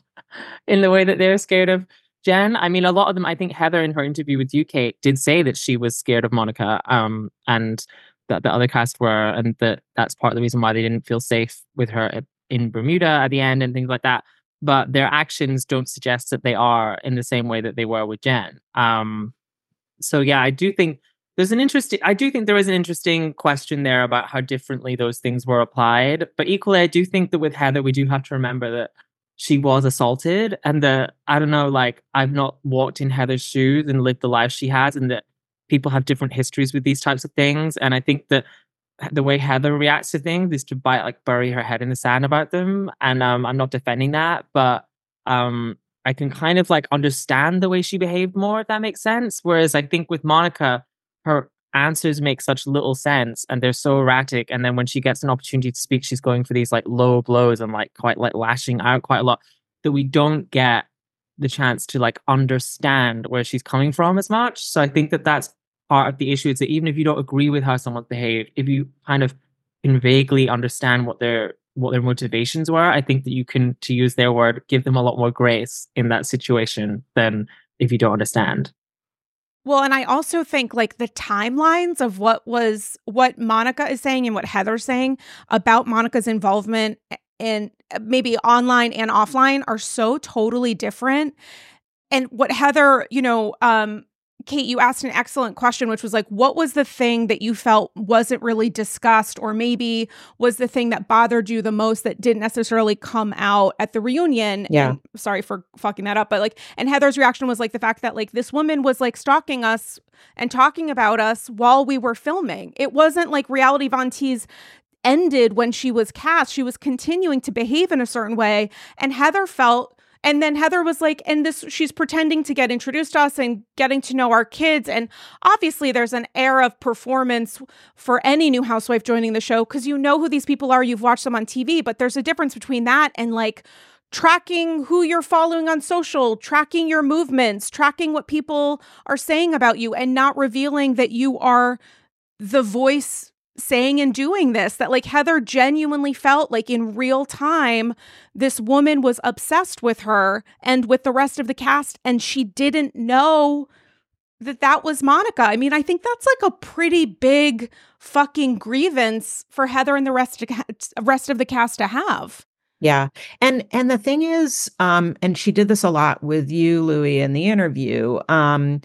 in the way that they're scared of Jen. I mean, a lot of them, I think Heather in her interview with you, Kate, did say that she was scared of Monica um, and that the other cast were, and that that's part of the reason why they didn't feel safe with her in Bermuda at the end and things like that. But their actions don't suggest that they are in the same way that they were with Jen. Um, so yeah, I do think there's an interesting, I do think there is an interesting question there about how differently those things were applied. But equally, I do think that with Heather, we do have to remember that she was assaulted, and that, I don't know, like, I've not walked in Heather's shoes and lived the life she has, and that people have different histories with these types of things. And I think that the way Heather reacts to things is to bite, like, bury her head in the sand about them. And um, I'm not defending that, but um, I can kind of like understand the way she behaved more, if that makes sense. Whereas I think with Monica, her answers make such little sense and they're so erratic. And then when she gets an opportunity to speak, she's going for these like low blows and like quite like lashing out quite a lot, that we don't get the chance to like understand where she's coming from as much. So I think that that's part of the issue. Is that even if you don't agree with how someone's behaved, if you kind of can vaguely understand what their what their motivations were, I think that you can, to use their word, give them a lot more grace in that situation than if you don't understand. Well, and I also think like the timelines of what was what Monica is saying and what Heather's saying about Monica's involvement in maybe online and offline are so totally different. And what Heather, you know, um, Kate, you asked an excellent question, which was like, what was the thing that you felt wasn't really discussed, or maybe was the thing that bothered you the most that didn't necessarily come out at the reunion? Yeah. And sorry for fucking that up, but like, and Heather's reaction was like the fact that like this woman was like stalking us and talking about us while we were filming. It wasn't like Reality Von Tease ended when she was cast. She was continuing to behave in a certain way. And Heather felt And then Heather was like, and this, she's pretending to get introduced to us and getting to know our kids. And obviously there's an air of performance for any new housewife joining the show, because you know who these people are, you've watched them on T V, but there's a difference between that and like tracking who you're following on social, tracking your movements, tracking what people are saying about you, and not revealing that you are the voice saying and doing this. That like Heather genuinely felt like in real time this woman was obsessed with her and with the rest of the cast, and she didn't know that that was Monica. I mean, I think that's like a pretty big fucking grievance for Heather and the rest of rest of the cast to have. Yeah. And and the thing is, um and she did this a lot with you, Louis, in the interview. Um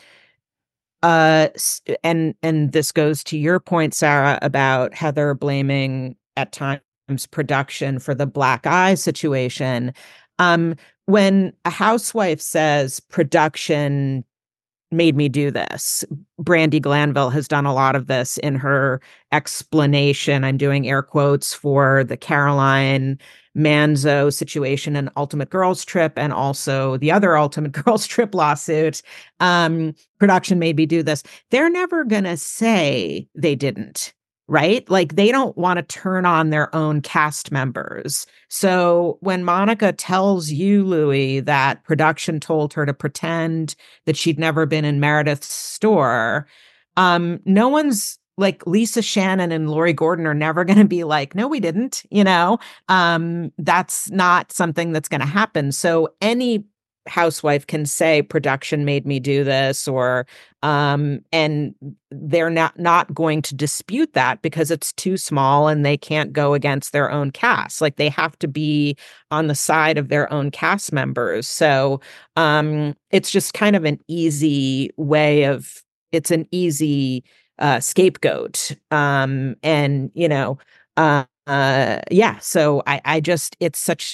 Uh, and and this goes to your point, Sarah, about Heather blaming at times production for the black eye situation. Um, when a housewife says production made me do this, Brandi Glanville has done a lot of this in her explanation. I'm doing air quotes for the Caroline Manzo situation and Ultimate Girls Trip, and also the other Ultimate Girls Trip lawsuit. Um, production made me do this. They're never going to say they didn't, right? Like they don't want to turn on their own cast members. So when Monica tells you, Louis, that production told her to pretend that she'd never been in Meredith's store, um, no one's like Lisa Shannon and Lori Gordon are never going to be like, no, we didn't, you know, um, that's not something that's going to happen. So any housewife can say production made me do this, or, um, and they're not, not going to dispute that because it's too small and they can't go against their own cast. Like they have to be on the side of their own cast members. So, um, it's just kind of an easy way of, it's an easy Uh, scapegoat. Um, and, you know, uh, uh, yeah, so I, I just, it's such, it,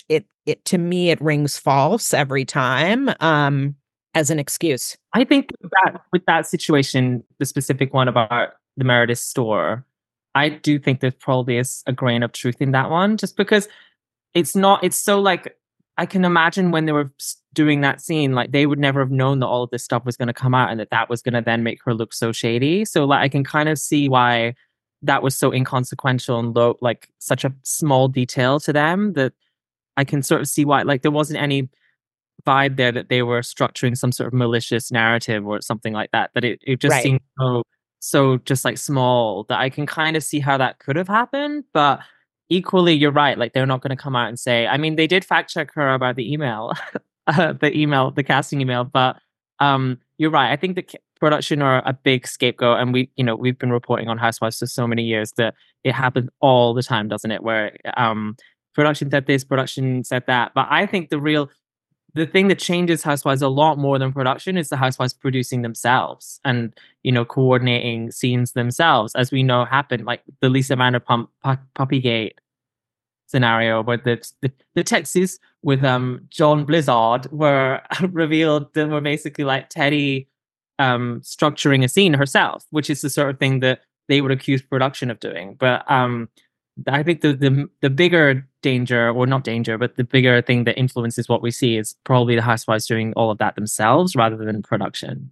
it to me it rings false every time um, as an excuse. I think that with that situation, the specific one about the Meredith store, I do think there probably is a grain of truth in that one, just because it's not, it's so like, I can imagine when they were doing that scene, like they would never have known that all of this stuff was going to come out and that that was going to then make her look so shady. So like, I can kind of see why that was so inconsequential and low, like such a small detail to them, that I can sort of see why, like there wasn't any vibe there that they were structuring some sort of malicious narrative or something like that, that it, it just Right. seemed so, so just like small that I can kind of see how that could have happened. But equally, you're right. Like they're not going to come out and say, I mean, they did fact check her about the email, uh, the email, the casting email, but um, you're right. I think the ca- production are a big scapegoat, and we, you know, we've been reporting on Housewives for so many years that it happens all the time, doesn't it? Where um, production said this, production said that. But I think the real, the thing that changes Housewives a lot more than production is the Housewives producing themselves and, you know, coordinating scenes themselves, as we know happened, like the Lisa Vanderpump pu- Puppygate scenario, where the, the the texts with um John Blizzard were revealed that were basically like Teddy um structuring a scene herself, which is the sort of thing that they would accuse production of doing. But um I think the the the bigger danger, or not danger, but the bigger thing that influences what we see is probably the Housewives doing all of that themselves rather than production.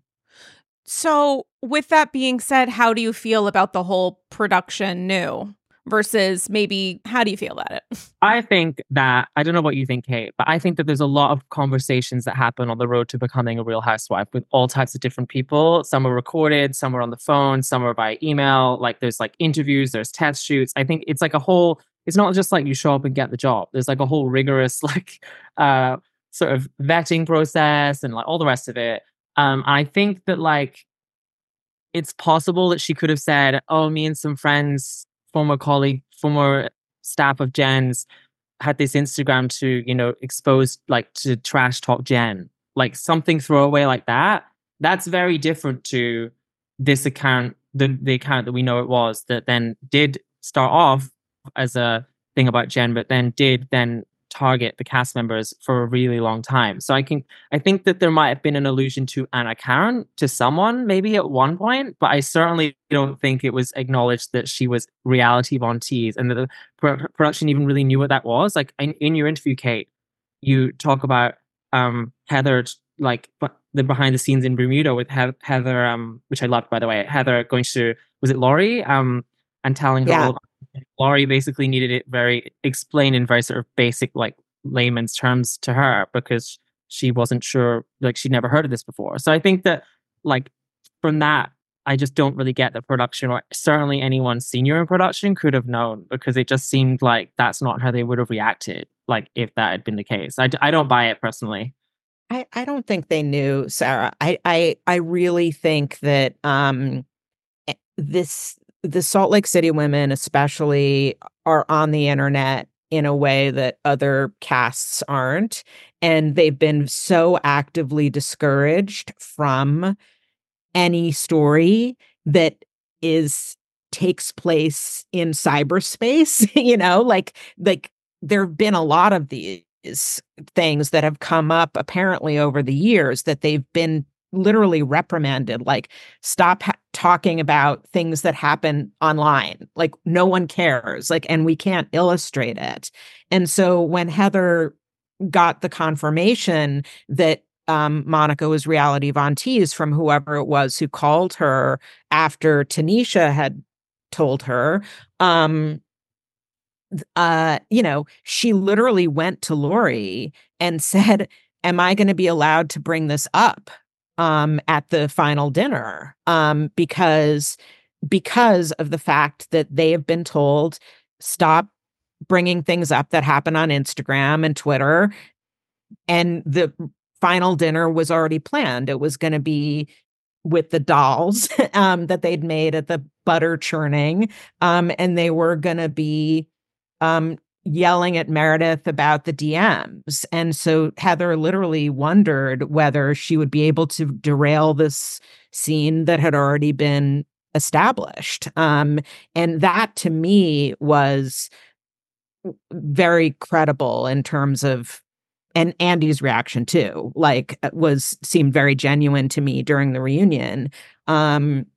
So, with that being said, how do you feel about the whole production new versus maybe how do you feel about it? I think that, I don't know what you think, Kate, but I think that there's a lot of conversations that happen on the road to becoming a real housewife with all types of different people. Some are recorded, some are on the phone, some are by email. Like there's like interviews, there's test shoots. I think it's like a whole, it's not just like you show up and get the job. There's like a whole rigorous like uh, sort of vetting process and like all the rest of it. Um, I think that like, it's possible that she could have said, oh, me and some friends, former colleague, former staff of Jen's had this Instagram to, you know, expose, like to trash talk Jen, like something throwaway like that. That's very different to this account, the, the account that we know it was, that then did start off as a thing about Jen, but then did then target the cast members for a really long time. So I can, I think that there might have been an allusion to an account to someone maybe at one point, but I certainly don't think it was acknowledged that she was reality Von Teese and that the pro- production even really knew what that was. Like in, in your interview, Kate, you talk about um, Heather, like the behind the scenes in Bermuda with he- Heather, um, which I loved, by the way, Heather going to, was it Laurie? Um, and telling her Yeah. all about Laurie basically needed it very explained in very sort of basic, like layman's terms to her because she wasn't sure, like she'd never heard of this before. So I think that like from that, I just don't really get the production, or certainly anyone senior in production could have known, because it just seemed like that's not how they would have reacted. Like if that had been the case, I, I don't buy it personally. I, I don't think they knew, Sarah. I, I, I really think that um, this, the Salt Lake City women especially are on the internet in a way that other casts aren't. And they've been so actively discouraged from any story that is takes place in cyberspace, you know, like, like there've been a lot of these things that have come up apparently over the years that they've been literally reprimanded, like stop ha- talking about things that happen online, like no one cares, like, and we can't illustrate it. And so when Heather got the confirmation that um, Monica was reality Von Teese from whoever it was who called her after Tanisha had told her, um, uh, you know, she literally went to Lori and said, am I going to be allowed to bring this up um, at the final dinner? Um, because, because of the fact that they have been told, stop bringing things up that happen on Instagram and Twitter. And the final dinner was already planned. It was going to be with the dolls um, that they'd made at the butter churning. Um, and they were going to be um, yelling at Meredith about the D Ms. And so Heather literally wondered whether she would be able to derail this scene that had already been established. Um, and that to me was very credible in terms of and Andy's reaction too, like was seemed very genuine to me during the reunion. Um,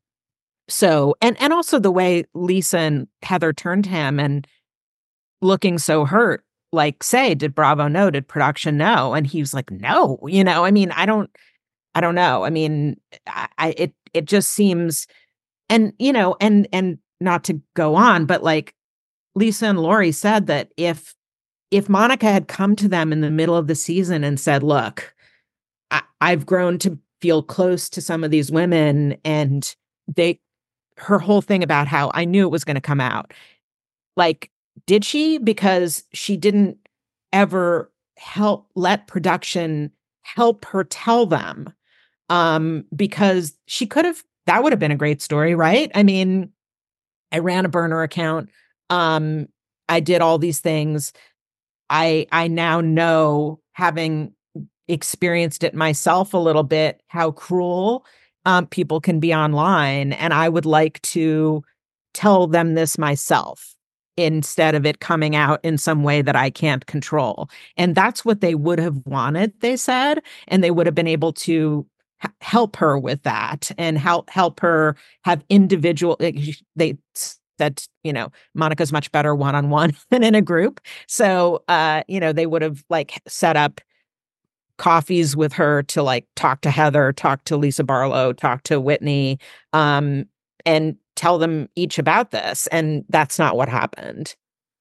so and and also the way Lisa and Heather turned to him and looking so hurt, like say, did Bravo know? Did production know? And he was like, no, you know, I mean, I don't, I don't know. I mean, I, I it it just seems, and you know, and and not to go on, but like Lisa and Lori said that if if Monica had come to them in the middle of the season and said, look, I, I've grown to feel close to some of these women, and they, her whole thing about how I knew it was going to come out. Like, did she? Because she didn't ever help let production help her tell them. Um, because she could have, that would have been a great story, right? I mean, I ran a burner account. Um, I did all these things. I I now know, having experienced it myself a little bit, how cruel um, people can be online. And I would like to tell them this myself instead of it coming out in some way that I can't control. And that's what they would have wanted, they said. And they would have been able to h- help her with that and help help her have individual, like, they that, you know, Monica's much better one-on-one than in a group. So, uh, you know, they would have like set up coffees with her to like talk to Heather, talk to Lisa Barlow, talk to Whitney, um, and tell them each about this. And that's not what happened.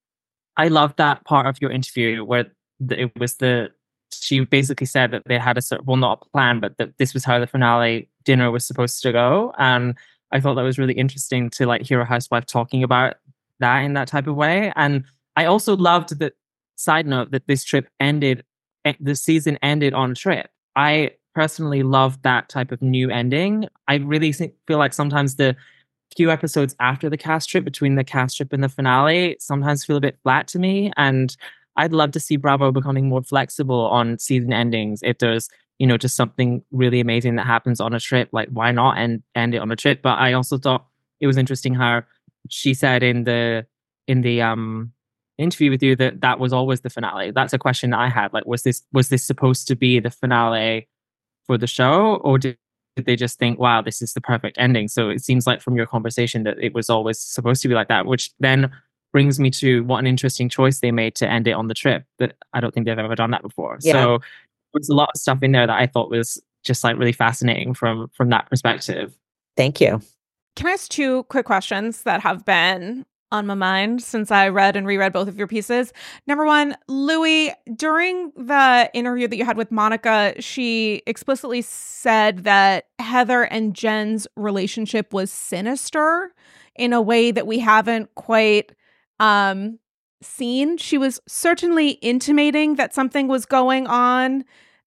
I love that part of your interview where the, it was the, she basically said that they had a sort of, well, not a plan, but that this was how the finale dinner was supposed to go. And I thought that was really interesting to like hear a housewife talking about that in that type of way. And I also loved the side note that this trip ended, the season ended on a trip. I personally love that type of new ending. I really think, feel like sometimes the few episodes after the cast trip, between the cast trip and the finale, sometimes feel a bit flat to me. And I'd love to see Bravo becoming more flexible on season endings. If there's, you know, just something really amazing that happens on a trip, like why not end, end it on a trip? But I also thought it was interesting how she said in the in the um interview with you that that was always the finale. That's a question that I had. Like, was this was this supposed to be the finale for the show, or did, did they just think, wow, this is the perfect ending? So it seems like from your conversation that it was always supposed to be like that, which then brings me to what an interesting choice they made to end it on the trip. That I don't think they've ever done that before. Yeah. So there's a lot of stuff in there that I thought was just like really fascinating from from that perspective. Thank you. Can I ask two quick questions that have been on my mind since I read and reread both of your pieces? Number one, Louis, during the interview that you had with Monica, she explicitly said that Heather and Jen's relationship was sinister in a way that we haven't quite um, seen. She was certainly intimating that something was going on.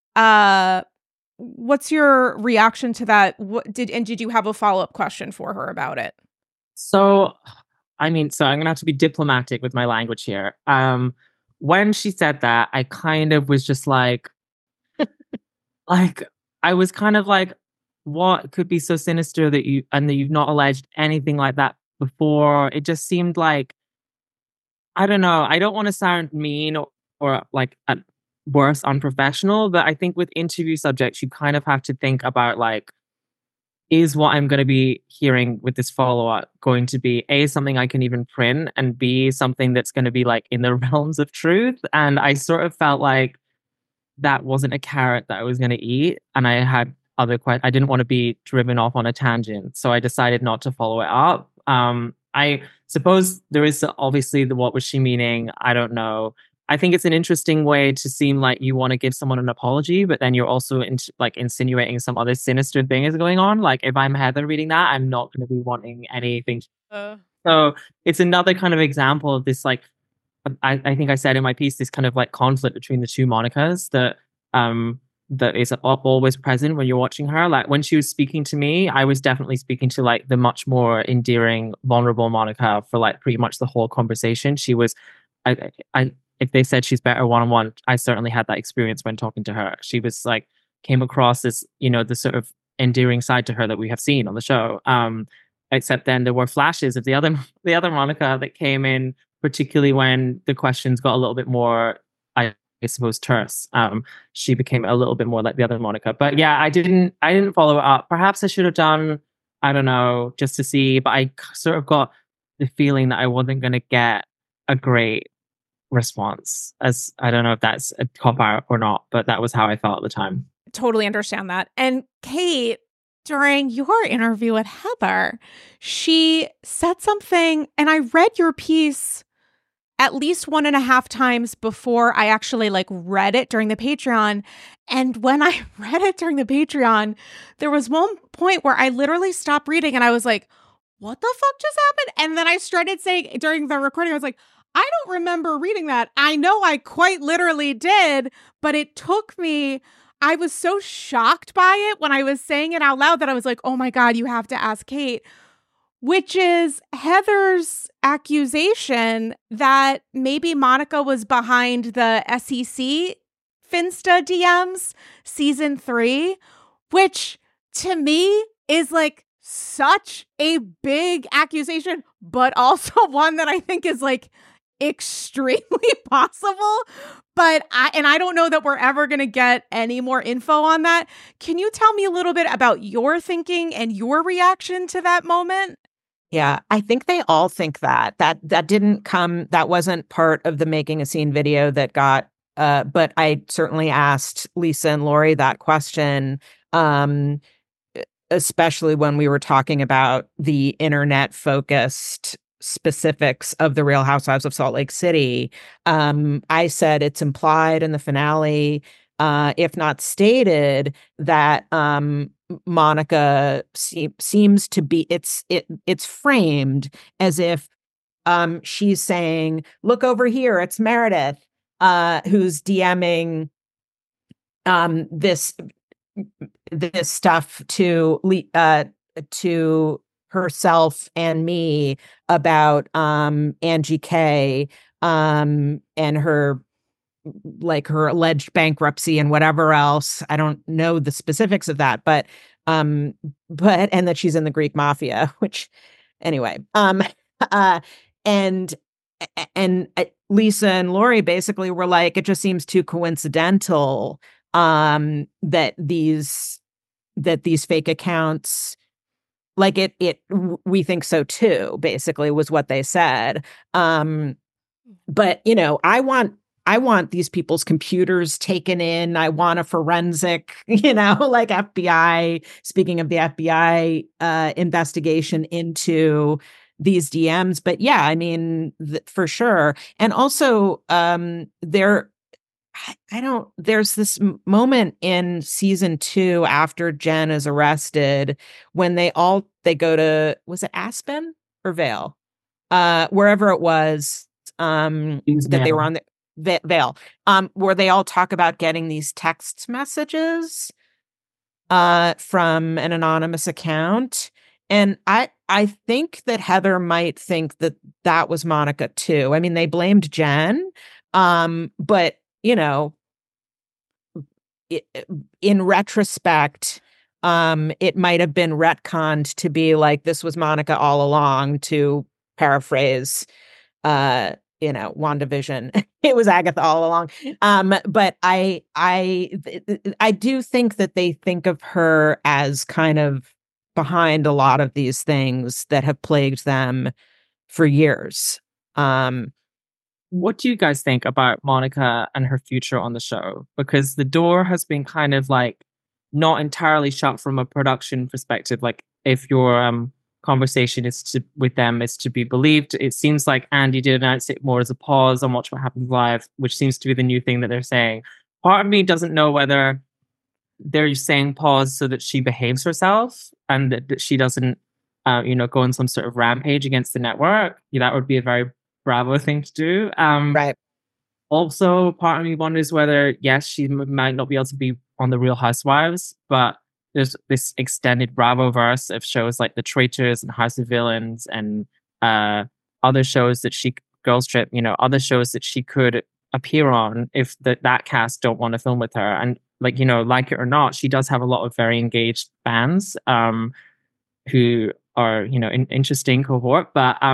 Uh, what's your reaction to that? What did and did you have a follow-up question for her about it? So, I mean, so I'm gonna have to be diplomatic with my language here. Um, when she said that, I kind of was just like, like I was kind of like, what could be so sinister that you and that you've not alleged anything like that before? It just seemed like, I don't know. I don't want to sound mean or, or like at worse unprofessional, but I think with interview subjects, you kind of have to think about like, is what I'm going to be hearing with this follow-up going to be A, something I can even print, and B, something that's going to be like in the realms of truth? And I sort of felt like that wasn't a carrot that I was going to eat. And I had other questions. I didn't want to be driven off on a tangent. So I decided not to follow it up. Um, I suppose there is obviously the what was she meaning? I don't know. I think it's an interesting way to seem like you want to give someone an apology, but then you're also in, like insinuating some other sinister thing is going on. Like if I'm Heather reading that, I'm not going to be wanting anything. Uh. So it's another kind of example of this, like, I, I think I said in my piece, this kind of like conflict between the two Monicas that um that is always present when you're watching her. Like when she was speaking to me, I was definitely speaking to like the much more endearing, vulnerable Monica for like pretty much the whole conversation. She was, I, I, if they said she's better one-on-one, I certainly had that experience when talking to her. She was like, came across as, you know, the sort of endearing side to her that we have seen on the show. Um, except then there were flashes of the other, the other Monica that came in, particularly when the questions got a little bit more, I I suppose, terse. Um, she became a little bit more like the other Monica. But yeah, I didn't I didn't follow it up. Perhaps I should have done, I don't know, just to see. But I sort of got the feeling that I wasn't going to get a great response. As I don't know if that's a cop out or not, but that was how I felt at the time. Totally understand that. And Kate, during your interview with Heather, she said something, and I read your piece at least one and a half times before I actually like read it during the Patreon. And when I read it during the Patreon, there was one point where I literally stopped reading and I was like, what the fuck just happened? And then I started saying during the recording, I was like, I don't remember reading that. I know I quite literally did, but it took me, I was so shocked by it when I was saying it out loud that I was like, oh my God, you have to ask Kate, which is Heather's accusation that maybe Monica was behind the S E C Finsta D Ms season three, which to me is like such a big accusation, but also one that I think is like extremely possible. But I, and I don't know that we're ever going to get any more info on that. Can you tell me a little bit about your thinking and your reaction to that moment? Yeah, I think they all think that. That that didn't come, that wasn't part of the Making a Scene video that got, uh, but I certainly asked Lisa and Lori that question, um, especially when we were talking about the internet-focused specifics of the Real Housewives of Salt Lake City. Um, I said it's implied in the finale, uh, if not stated, that um, Monica se- seems to be, it's it it's framed as if um, she's saying, look over here, it's Meredith, uh, who's DMing um, this this stuff to uh, to herself and me about um, Angie K um, and her, like her alleged bankruptcy and whatever else. I don't know the specifics of that, but um, but and that she's in the Greek mafia, which anyway, um, uh, and and Lisa and Lori basically were like, it just seems too coincidental um, that these that these fake accounts. Like it, it, we think so too, basically was what they said. Um, but, you know, I want, I want these people's computers taken in. I want a forensic, you know, like F B I, speaking of the F B I uh, investigation into these D Ms. But yeah, I mean, th- for sure. And also um, there, I, I don't, there's this m- moment in season two after Jen is arrested when they all, they go to, was it Aspen or Vale? Uh, wherever it was um, that they were on the v- Vale, um, where they all talk about getting these text messages uh, from an anonymous account. And I, I think that Heather might think that that was Monica too. I mean, they blamed Jen, um, but you know, it, in retrospect, um, it might have been retconned to be like, this was Monica all along, to paraphrase, uh, you know, WandaVision. It was Agatha all along. Um, but I, I, I do think that they think of her as kind of behind a lot of these things that have plagued them for years. Um, What do you guys think about Monica and her future on the show? Because the door has been kind of like not entirely shut from a production perspective. Like if your um, conversation is to with them is to be believed, it seems like Andy did announce it more as a pause on Watch What Happens Live, which seems to be the new thing that they're saying. Part of me doesn't know whether they're saying pause so that she behaves herself and that, that she doesn't, uh, you know, go on some sort of rampage against the network. Yeah, that would be a very Bravo thing to do. Um, right. Also, part of me wonders whether, yes, she m- might not be able to be on The Real Housewives, but there's this extended Bravo verse of shows like The Traitors and House of Villains and uh, other shows that she, Girls Trip, you know, other shows that she could appear on if the, that cast don't want to film with her. And like, you know, like it or not, she does have a lot of very engaged fans um, who are, you know, an interesting cohort. But um,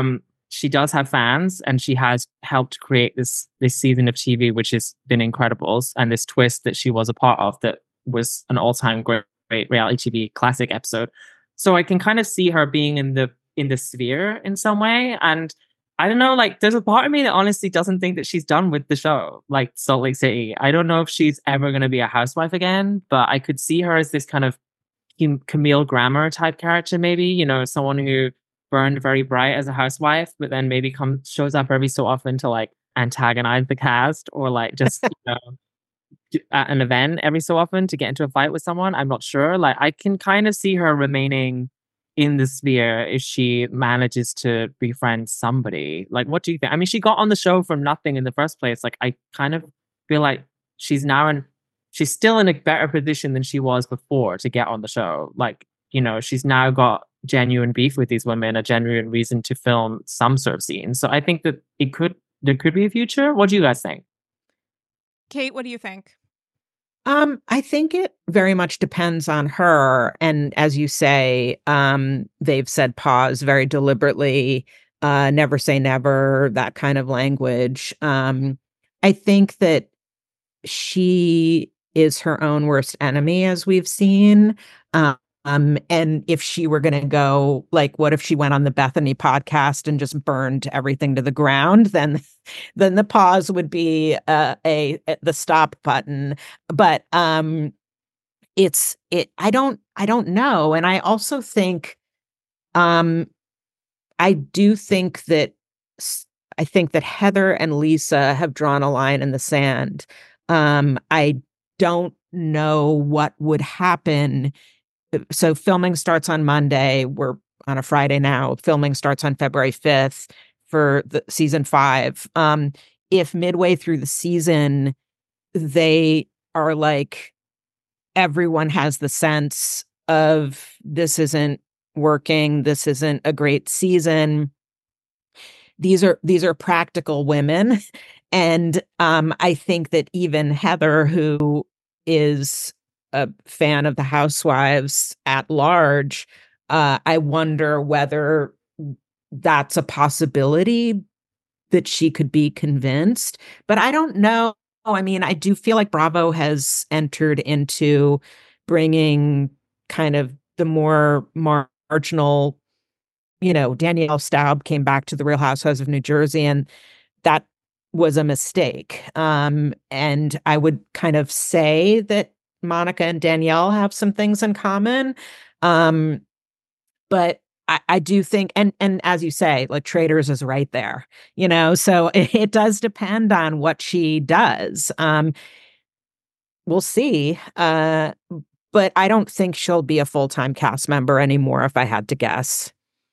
she does have fans, and she has helped create this this season of T V, which has been incredible, and this twist that she was a part of that was an all-time great, great reality T V classic episode. So I can kind of see her being in the in the sphere in some way. And I don't know, like, there's a part of me that honestly doesn't think that she's done with the show, like Salt Lake City. I don't know if she's ever going to be a housewife again, but I could see her as this kind of Camille Grammer type character, maybe, you know, someone who burned very bright as a housewife, but then maybe comes shows up every so often to like antagonize the cast, or like just, you know, at an event every so often to get into a fight with someone. I'm not sure. Like, I can kind of see her remaining in the sphere if she manages to befriend somebody. Like, what do you think? I mean, she got on the show from nothing in the first place. Like, I kind of feel like she's now in, she's still in a better position than she was before to get on the show. Like, you know, she's now got genuine beef with these women, a genuine reason to film some sort of scene. So I think that it could, there could be a future. What do you guys think? Kate, what do you think? Um, I think it very much depends on her. And as you say, um, they've said pause very deliberately, uh, never say never, that kind of language. Um, I think that she is her own worst enemy, as we've seen. Um, Um, and if she were going to go, like, what if she went on the Bethany podcast and just burned everything to the ground? Then, then the pause would be uh, a, a the stop button. But um, it's it. I don't. I don't know. And I also think, um, I do think that I think that Heather and Lisa have drawn a line in the sand. Um, I don't know what would happen. So filming starts on Monday. We're on a Friday now. Filming starts on February fifth for the season five. Um, if midway through the season, they are like, everyone has the sense of this isn't working, this isn't a great season. These are these are practical women. And um, I think that even Heather, who is a fan of the Housewives at large, uh, I wonder whether that's a possibility that she could be convinced. But I don't know. I mean, I do feel like Bravo has entered into bringing kind of the more marginal, you know, Danielle Staub came back to the Real Housewives of New Jersey, and that was a mistake. Um, and I would kind of say that Monica and Danielle have some things in common. Um, but I, I do think, and and as you say, like, Traders is right there, you know, so it, it does depend on what she does. Um, we'll see. Uh, but I don't think she'll be a full-time cast member anymore, if I had to guess.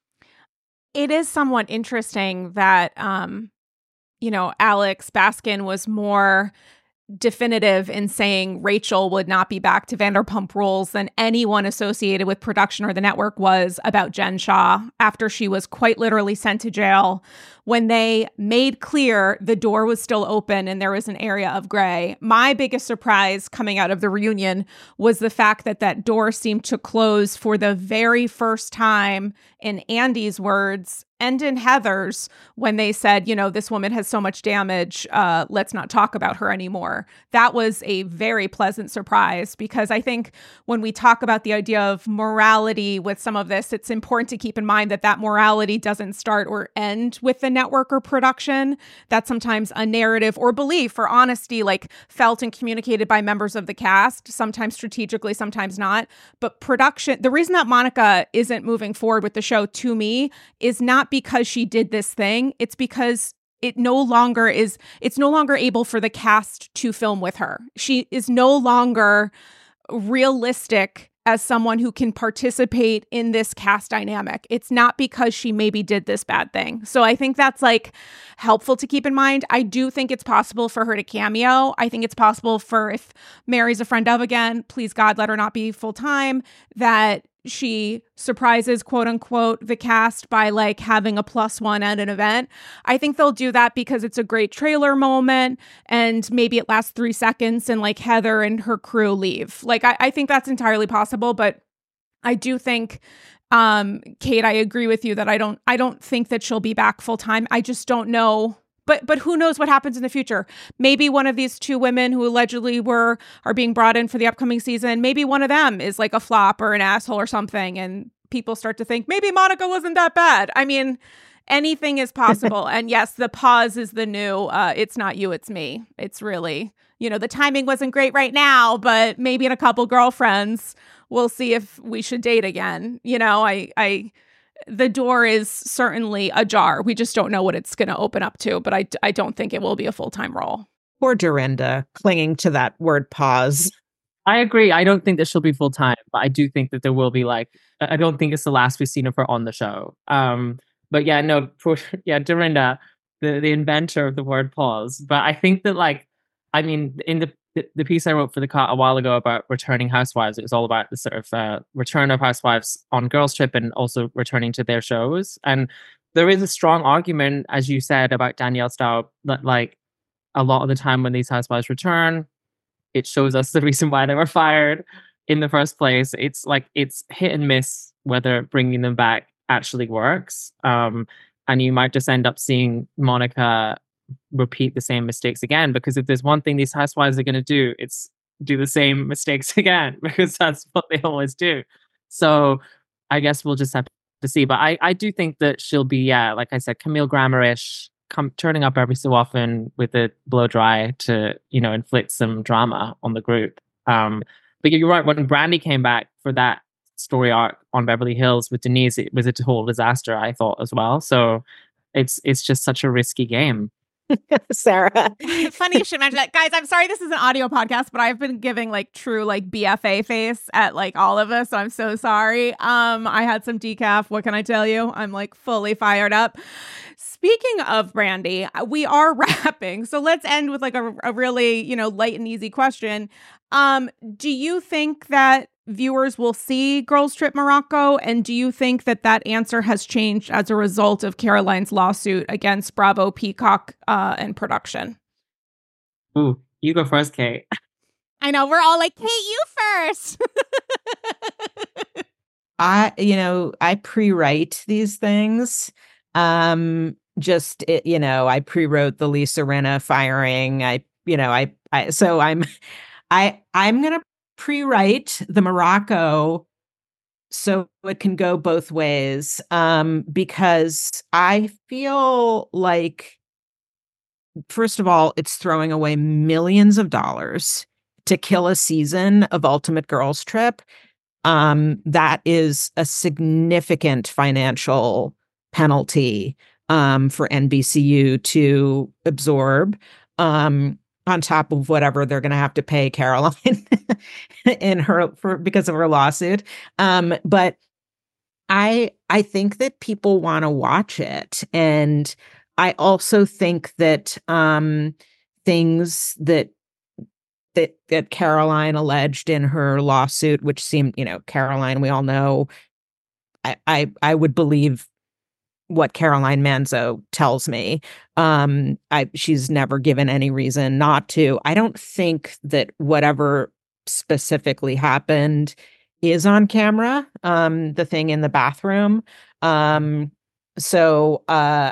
It is somewhat interesting that, um, you know, Alex Baskin was more definitive in saying Rachel would not be back to Vanderpump Rules than anyone associated with production or the network was about Jen Shah, after she was quite literally sent to jail, when they made clear the door was still open and there was an area of gray. My biggest surprise coming out of the reunion was the fact that that door seemed to close for the very first time, in Andy's words and in Heather's, when they said, you know, this woman has so much damage, uh, let's not talk about her anymore. That was a very pleasant surprise, because I think when we talk about the idea of morality with some of this, it's important to keep in mind that that morality doesn't start or end with the network or production. That's sometimes a narrative or belief or honesty, like, felt and communicated by members of the cast, sometimes strategically, sometimes not. But production, the reason that Monica isn't moving forward with the show, to me, is not because she did this thing. It's because it no longer is, it's no longer able for the cast to film with her. She is no longer realistic as someone who can participate in this cast dynamic. It's not because she maybe did this bad thing. So I think that's, like, helpful to keep in mind. I do think it's possible for her to cameo. I think it's possible for, if Mary's a friend of again, please God, let her not be full time, that she surprises, quote unquote, the cast by, like, having a plus one at an event. I think they'll do that because it's a great trailer moment, and maybe it lasts three seconds and, like, Heather and her crew leave. Like, I, I think that's entirely possible, but I do think Um, Kate, I agree with you that I don't I don't think that she'll be back full time. I just don't know. But but who knows what happens in the future? Maybe one of these two women who allegedly were are being brought in for the upcoming season, maybe one of them is like a flop or an asshole or something, and people start to think maybe Monica wasn't that bad. I mean, anything is possible. And yes, the pause is the new, uh, it's not you, it's me. It's really, you know, the timing wasn't great right now, but maybe in a couple girlfriends, we'll see if we should date again. You know, I, I, the door is certainly ajar. We just don't know what it's going to open up to, but I, I don't think it will be a full-time role. Poor Dorinda clinging to that word pause. I agree. I don't think that she'll be full-time, but I do think that there will be like, I don't think it's the last we've seen of her on the show. Um, But yeah, no, for, yeah, Dorinda, the, the inventor of the word pause. But I think that, like, I mean, in the, the, the piece I wrote for the Cut a while ago about returning housewives, it was all about the sort of uh, return of housewives on Girls Trip and also returning to their shows. And there is a strong argument, as you said, about Danielle Staub, that, like, a lot of the time when these housewives return, it shows us the reason why they were fired in the first place. It's like, it's hit and miss whether bringing them back actually works. Um, and you might just end up seeing Monica repeat the same mistakes again, because if there's one thing these housewives are going to do, it's do the same mistakes again, because that's what they always do. So I guess we'll just have to see. But I, I do think that she'll be, yeah, like I said, Camille Grammer-ish, come turning up every so often with a blow dry to, you know, inflict some drama on the group. Um, but you're right, when Brandi came back for that story arc on Beverly Hills with Denise, it was a total disaster, I thought, as well. So it's it's just such a risky game. Sarah. Funny you should mention that. Guys, I'm sorry this is an audio podcast, but I've been giving like true like B F A face at like all of us. So I'm so sorry. Um, I had some decaf. What can I tell you? I'm like fully fired up. Speaking of Brandi, we are wrapping. So let's end with like a, a really, you know, light and easy question. Um, do you think that viewers will see Girls Trip Morocco? And do you think that that answer has changed as a result of Caroline's lawsuit against Bravo, Peacock, uh, and production? Ooh, you go first, Kate. I know, we're all like, Kate, you first. I, you know, I pre-write these things. Um, just, it, you know, I pre-wrote the Lisa Rinna firing. I, you know, I, I, so I'm, I, I'm going to pre-write the Morocco so it can go both ways, um, because I feel like, first of all, it's throwing away millions of dollars to kill a season of Ultimate Girls Trip. Um, that is a significant financial penalty um, for N B C U to absorb. Um, on top of whatever they're going to have to pay Caroline in her for because of her lawsuit. Um, but I I think that people want to watch it, and I also think that um, things that that that Caroline alleged in her lawsuit, which seemed, you know, Caroline, we all know, I I, I would believe what Caroline Manzo tells me. Um, I she's never given any reason not to. I don't think that whatever specifically happened is on camera. Um, the thing in the bathroom. Um, so uh,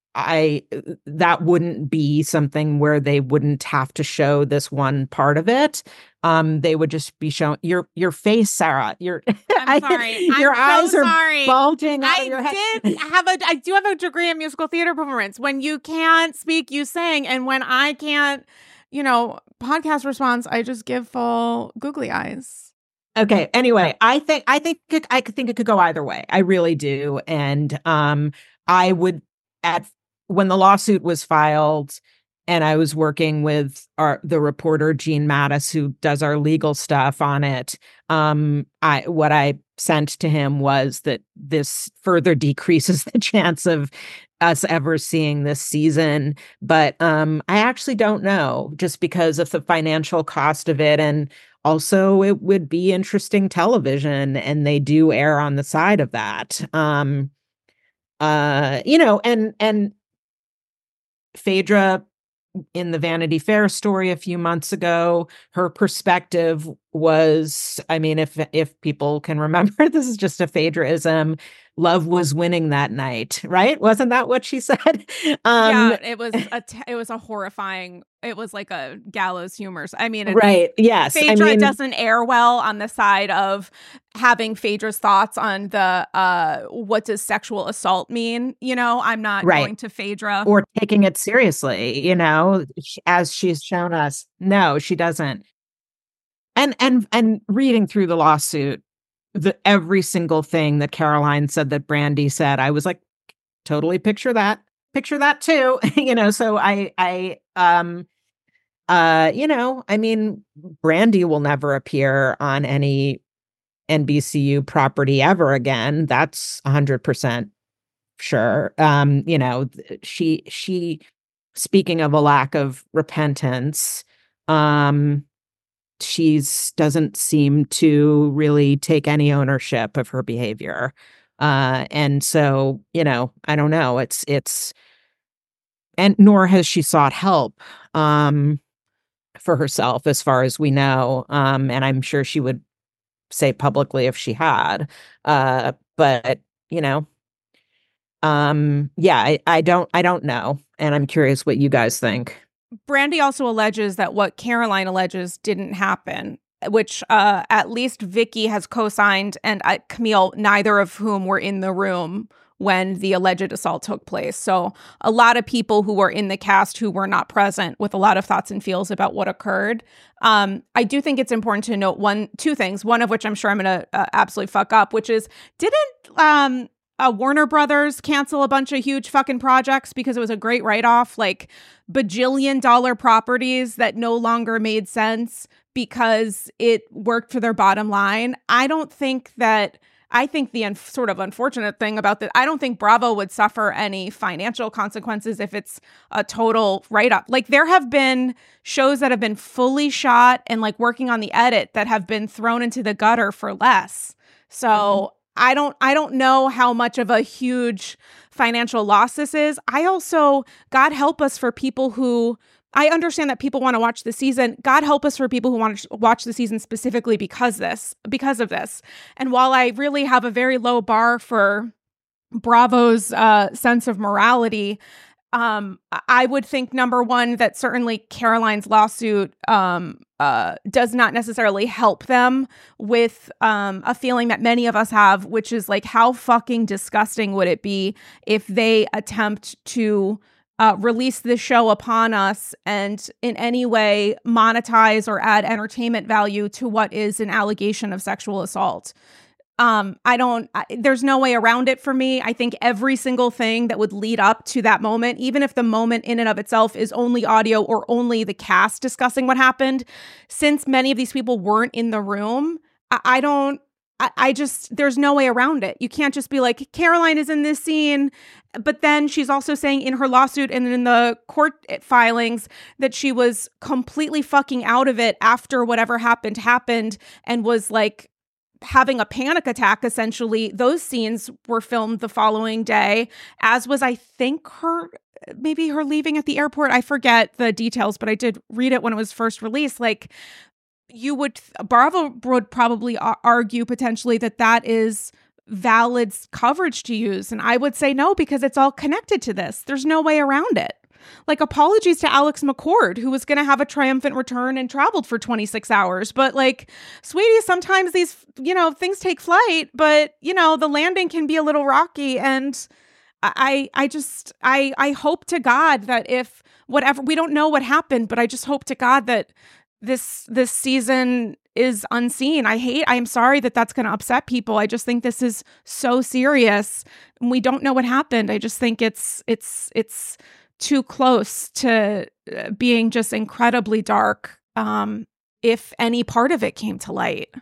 I that wouldn't be something where they wouldn't have to show this one part of it. Um, they would just be showing your your face, Sarah. Your I'm sorry. your I'm eyes so are sorry. bulging out I of your head. did have a I do have a degree in musical theater performance. When you can't speak, you sing, and when I can't, you know, podcast response, I just give full googly eyes. Okay. Anyway, I think I think it, I could think it could go either way. I really do, and um, I would at when the lawsuit was filed, and I was working with our the reporter Jean Mattis, who does our legal stuff on it. Um, I what I sent to him was that this further decreases the chance of us ever seeing this season. But um, I actually don't know, just because of the financial cost of it, and also it would be interesting television, and they do err on the side of that. Um, uh, you know, and and Phaedra in the Vanity Fair story a few months ago, her perspective was, I mean, if if people can remember, this is just a Phaedraism. Love was winning that night, right? Wasn't that what she said? Um, yeah, it was a t- it was a horrifying. It was like a gallows humor. I mean, it's, right? Yes, Phaedra I mean, doesn't air well on the side of having Phaedra's thoughts on the uh, what does sexual assault mean? You know, I'm not right. going to Phaedra or taking it seriously. You know, as she's shown us, no, she doesn't. And and and reading through the lawsuit, the every single thing that Caroline said that Brandi said, I was like, totally picture that, picture that too. you know, so I, I, um, uh, you know, I mean, Brandi will never appear on any N B C U property ever again. That's a hundred percent sure. Um, you know, she, she, speaking of a lack of repentance, um, she's doesn't seem to really take any ownership of her behavior. Uh, and so, you know, I don't know. It's, it's, and nor has she sought help, um, for herself, as far as we know. Um, and I'm sure she would say publicly if she had. Uh, but, you know, um, yeah, I, I don't, I don't know. And I'm curious what you guys think. Brandi also alleges that what Caroline alleges didn't happen, which uh, at least Vicky has co-signed, and uh, Camille, neither of whom were in the room when the alleged assault took place. So a lot of people who were in the cast who were not present with a lot of thoughts and feels about what occurred. Um, I do think it's important to note one, two things, one of which I'm sure I'm going to uh, absolutely fuck up, which is, didn't um, uh, Warner Brothers cancel a bunch of huge fucking projects because it was a great write-off? Like bajillion dollar properties that no longer made sense because it worked for their bottom line. I don't think that, I think the un- sort of unfortunate thing about that, I don't think Bravo would suffer any financial consequences if it's a total write-up. Like there have been shows that have been fully shot and like working on the edit that have been thrown into the gutter for less. So mm-hmm. I don't, I don't know how much of a huge financial loss this is. I also, God help us for people who, I understand that people want to watch the season. God help us for people who want to watch the season specifically because this, because of this. And while I really have a very low bar for Bravo's uh, sense of morality, um, I would think, number one, that certainly Caroline's lawsuit um, uh, does not necessarily help them with um, a feeling that many of us have, which is like, how fucking disgusting would it be if they attempt to Uh, release this show upon us and in any way monetize or add entertainment value to what is an allegation of sexual assault. Um, I don't, I, there's no way around it for me. I think every single thing that would lead up to that moment, even if the moment in and of itself is only audio or only the cast discussing what happened, since many of these people weren't in the room, I, I don't, I just, there's no way around it. You can't just be like, Caroline is in this scene, but then she's also saying in her lawsuit and in the court filings that she was completely fucking out of it after whatever happened happened and was like having a panic attack, essentially. Those scenes were filmed the following day, as was, I think, her, maybe her leaving at the airport. I forget the details, but I did read it when it was first released. Like, you would, Bravo would probably argue potentially that that is valid coverage to use. And I would say no, because it's all connected to this. There's no way around it. Like, apologies to Alex McCord, who was going to have a triumphant return and traveled for twenty-six hours. But like, sweetie, sometimes these, you know, things take flight, but you know, the landing can be a little rocky. And I, I just, I, I hope to God that if whatever, we don't know what happened, but I just hope to God that this this season is unseen. I hate, I'm sorry that that's going to upset people. I just think this is so serious. We don't know what happened. I just think it's it's it's too close to being just incredibly dark, um, if any part of it came to light.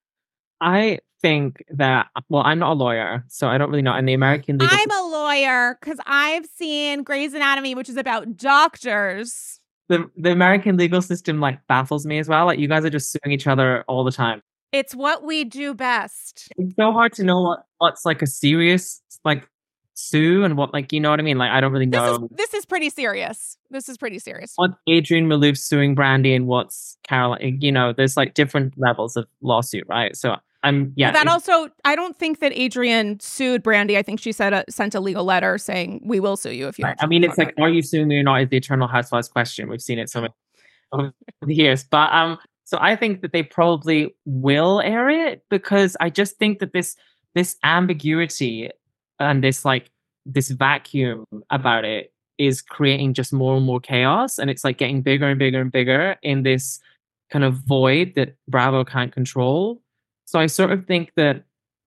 I think that, well, I'm not a lawyer, so I don't really know. And the American legal I'm a lawyer because I've seen Grey's Anatomy, which is about doctors. The, the American legal system like baffles me as well. Like, you guys are just suing each other all the time. It's what we do best. It's so hard to know what, what's like a serious like sue and what, like, you know what I mean? Like, I don't really This is know this is pretty serious. This is pretty serious. what Adrienne Maloof suing Brandy and what's Caroline. You know, there's like different levels of lawsuit, right? So I'm yeah. But that it- also, I don't think that Adrienne sued Brandy. I think she said a, sent a legal letter saying we will sue you if you. Right. don't I mean, shut it's the like, fuck are you suing me or not? Is the Eternal Housewives question. We've seen it so many over the years, but um, so I think that they probably will air it because I just think that this this ambiguity and this like this vacuum about it is creating just more and more chaos, and it's like getting bigger and bigger and bigger in this kind of void that Bravo can't control. So I sort of think that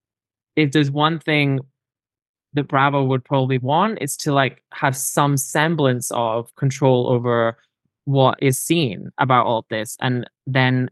if there's one thing that Bravo would probably want is to like have some semblance of control over what is seen about all of this, and then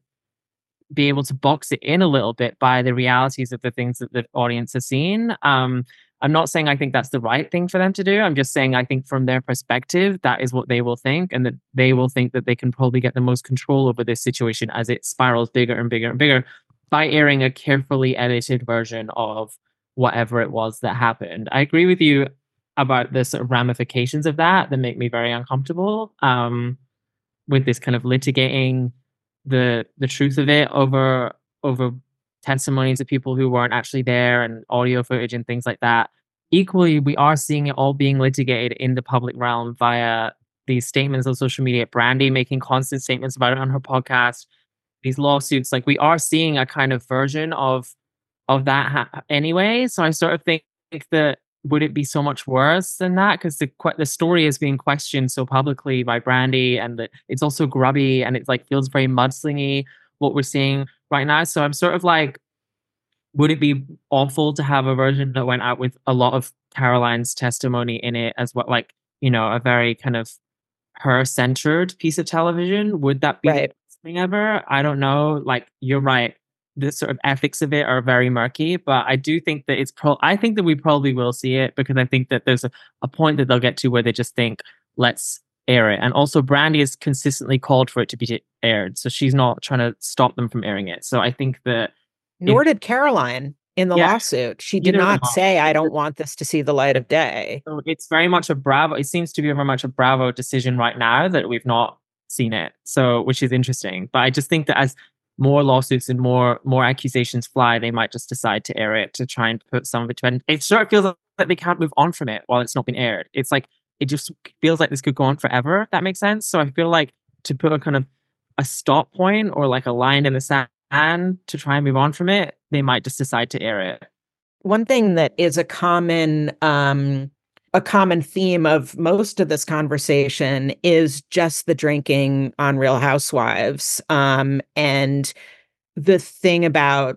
be able to box it in a little bit by the realities of the things that the audience has seen. Um, I'm not saying I think that's the right thing for them to do. I'm just saying I think from their perspective, that is what they will think, and that they will think that they can probably get the most control over this situation as it spirals bigger and bigger and bigger by airing a carefully edited version of whatever it was that happened. I agree with you about the sort of ramifications of that that make me very uncomfortable um, with this kind of litigating the the truth of it over over testimonies of people who weren't actually there and audio footage and things like that. Equally, we are seeing it all being litigated in the public realm via these statements on social media. Brandy making constant statements about it on her podcast. These lawsuits, like we are seeing a kind of version of of that ha- anyway. So I sort of think that would it be so much worse than that? Because the the story is being questioned so publicly by Brandy, and that it's also grubby and it's like feels very mudslingy what we're seeing right now. So I'm sort of like, would it be awful to have a version that went out with a lot of Caroline's testimony in it as well, like, you know, a very kind of her centered piece of television? Would that be Right. the best thing ever? I don't know. Like, you're right. The sort of ethics of it are very murky, but I do think that it's pro. I think that we probably will see it because I think that there's a, a point that they'll get to where they just think, let's air it. And also, Brandy has consistently called for it to be aired, so she's not trying to stop them from airing it. So I think that Nor if- did Caroline in the Yeah. lawsuit. She did Neither of not them. say, I don't want this to see the light of day. So it's very much a Bravo. It seems to be very much a Bravo decision right now that we've not seen it. So, which is interesting. But I just think that as more lawsuits and more more accusations fly, they might just decide to air it to try and put some of it to end. It sort of feels like they can't move on from it while it's not been aired. It's like it just feels like this could go on forever. If that makes sense. So I feel like to put a kind of a stop point or like a line in the sand to try and move on from it, they might just decide to air it. One thing that is a common um, a common theme of most of this conversation is just the drinking on Real Housewives. Um, and the thing about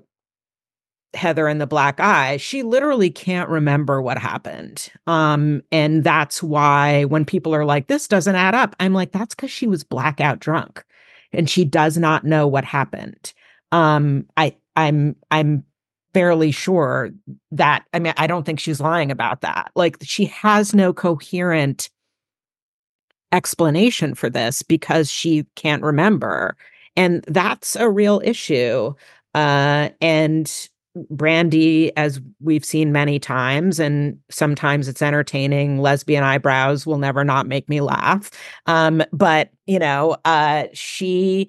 Heather and the black eye, she literally can't remember what happened. Um, and that's why when people are like, this doesn't add up, I'm like, that's because she was blackout drunk and she does not know what happened. Um, I, I'm, I'm fairly sure that, I mean, I don't think she's lying about that. Like, she has no coherent explanation for this because she can't remember. And that's a real issue. Uh, and Brandy, as we've seen many times, and sometimes it's entertaining, lesbian eyebrows will never not make me laugh. Um, but, you know, uh, she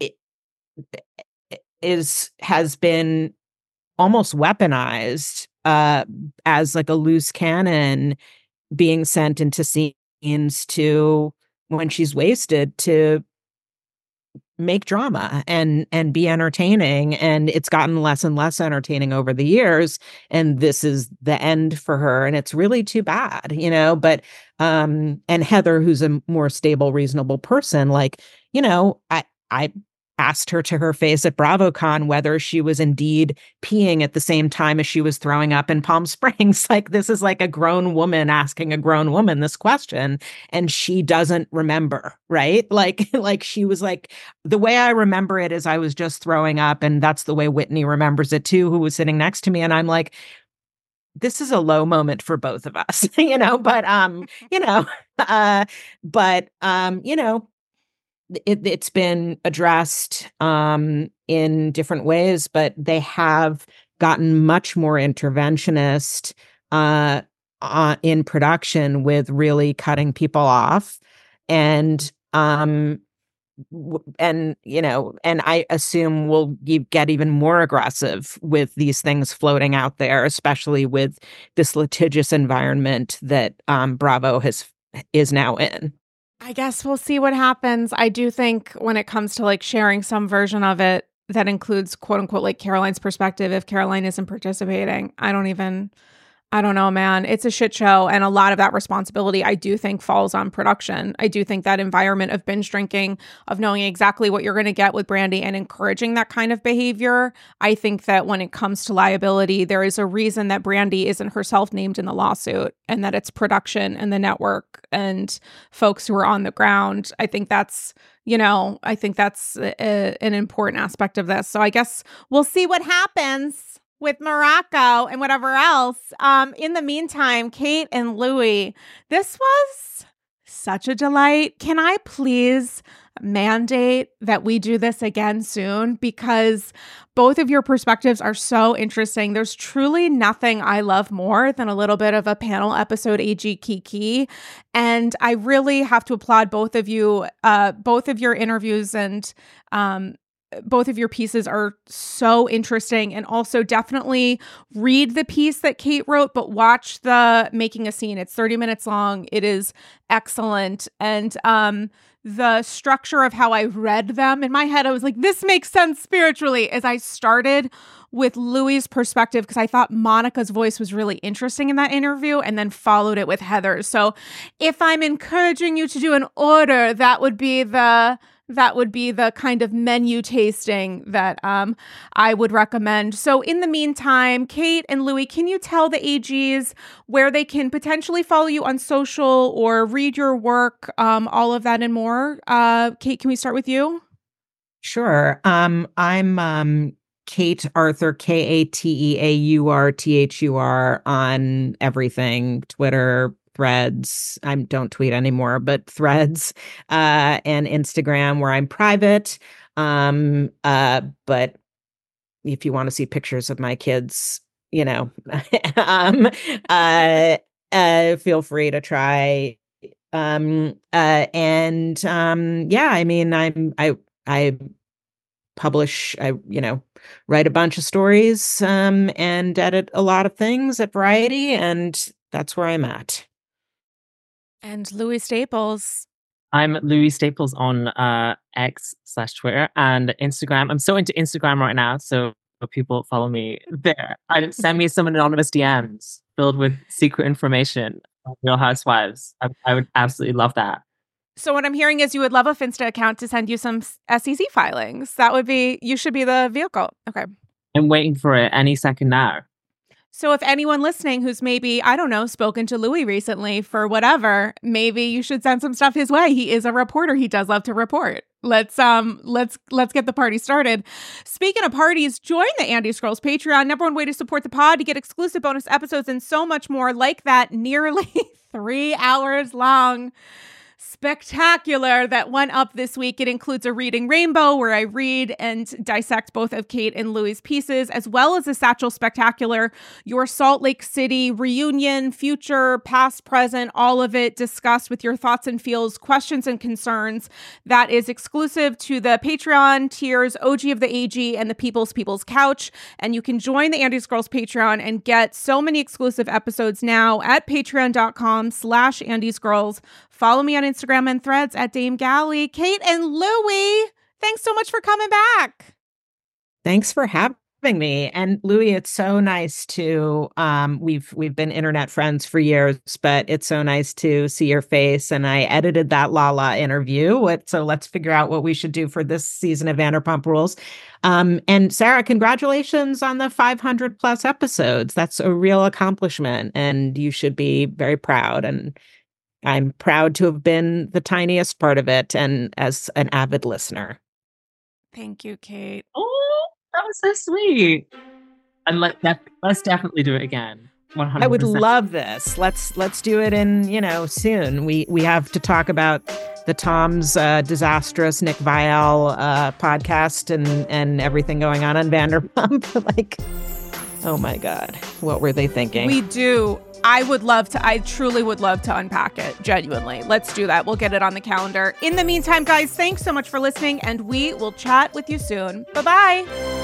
is, has been almost weaponized uh, as like a loose cannon being sent into scenes to, when she's wasted, to make drama and and be entertaining. And it's gotten less and less entertaining over the years, and this is the end for her, and it's really too bad, you know. But um and Heather, who's a more stable, reasonable person, like, you know, I I asked her to her face at BravoCon whether she was indeed peeing at the same time as she was throwing up in Palm Springs. Like, this is like a grown woman asking a grown woman this question, and she doesn't remember, right? Like, like she was like, the way I remember it is I was just throwing up, and that's the way Whitney remembers it too, who was sitting next to me. And I'm like, this is a low moment for both of us, you know, but, um, you know, uh, but, um, you know, It, it's been addressed um, in different ways, but they have gotten much more interventionist. Uh, uh, in production with really cutting people off. And, um, w- and, you know, and I assume we'll e- get even more aggressive with these things floating out there, especially with this litigious environment that um, Bravo has is now in. I guess we'll see what happens. I do think when it comes to like sharing some version of it that includes quote unquote like Caroline's perspective, if Caroline isn't participating, I don't even, I don't know, man. It's a shit show. And a lot of that responsibility, I do think, falls on production. I do think that environment of binge drinking, of knowing exactly what you're going to get with Brandi and encouraging that kind of behavior. I think that when it comes to liability, there is a reason that Brandi isn't herself named in the lawsuit, and that it's production and the network and folks who are on the ground. I think that's, you know, I think that's a, an important aspect of this. So I guess we'll see what happens with Morocco and whatever else. Um, in the meantime, Kate and Louis, this was such a delight. Can I please mandate that we do this again soon? Because both of your perspectives are so interesting. There's truly nothing I love more than a little bit of a panel episode A G Kiki. And I really have to applaud both of you, uh, both of your interviews and um, both of your pieces are so interesting. And also definitely read the piece that Kate wrote, but watch the Making a Scene. It's thirty minutes long. It is excellent. And um, the structure of how I read them in my head, I was like, this makes sense spiritually, as I started with Louis' perspective, because I thought Monica's voice was really interesting in that interview, and then followed it with Heather's. So if I'm encouraging you to do an order, that would be the That would be the kind of menu tasting that um, I would recommend. So in the meantime, Kate and Louis, can you tell the A Gs where they can potentially follow you on social or read your work, um, all of that and more? Uh, Kate, can we start with you? Sure. Um, I'm um, Kate Arthur, K A T E A U R T H U R on everything, Twitter, Threads. I don't tweet anymore, but Threads uh, and Instagram, where I'm private. Um, uh, but if you want to see pictures of my kids, you know, um, uh, uh, feel free to try. Um, uh, and um, yeah, I mean, I'm I I publish, I you know, write a bunch of stories um, and edit a lot of things at Variety, and that's where I'm at. And Louis Staples. I'm Louis Staples on uh, X slash Twitter and Instagram. I'm so into Instagram right now, so people follow me there. And send me some anonymous D Ms filled with secret information on Real Housewives. I, I would absolutely love that. So what I'm hearing is you would love a Finsta account to send you some S E C filings. That would be, you should be the vehicle. Okay. I'm waiting for it any second now. So if anyone listening who's maybe, I don't know, spoken to Louis recently for whatever, maybe you should send some stuff his way. He is a reporter. He does love to report. Let's um let's let's get the party started. Speaking of parties, join the Andy Scrolls Patreon, number one way to support the pod, to get exclusive bonus episodes and so much more, like that nearly three hours long spectacular that went up this week. It includes a Reading Rainbow, where I read and dissect both of Kate and Louis' pieces, as well as a Satchel Spectacular, your Salt Lake City reunion, future, past, present, all of it discussed with your thoughts and feels, questions and concerns. That is exclusive to the Patreon tiers, O G of the A G and the People's People's Couch. And you can join the Andy Scrolls Patreon and get so many exclusive episodes now at patreon.com slash Andy Scrolls. Follow me on Instagram and Threads at Dame Galley. Kate and Louis, thanks so much for coming back. Thanks for having me. And Louis, it's so nice to um we've we've been internet friends for years, but it's so nice to see your face. And I edited that Lala interview. What so let's figure out what we should do for this season of Vanderpump Rules. Um, and Sarah, congratulations on the five hundred plus episodes. That's a real accomplishment, and you should be very proud. And I'm proud to have been the tiniest part of it, and as an avid listener. Thank you, Kate. Oh, that was so sweet. And let def- let's definitely do it again. one hundred percent. I would love this. Let's let's do it in, you know, soon. We we have to talk about the Tom's uh, disastrous Nick Viall uh, podcast and and everything going on on Vanderpump. Like, oh my God, what were they thinking? We do. I would love to, I truly would love to unpack it, genuinely. Let's do that. We'll get it on the calendar. In the meantime, guys, thanks so much for listening, and we will chat with you soon. Bye-bye.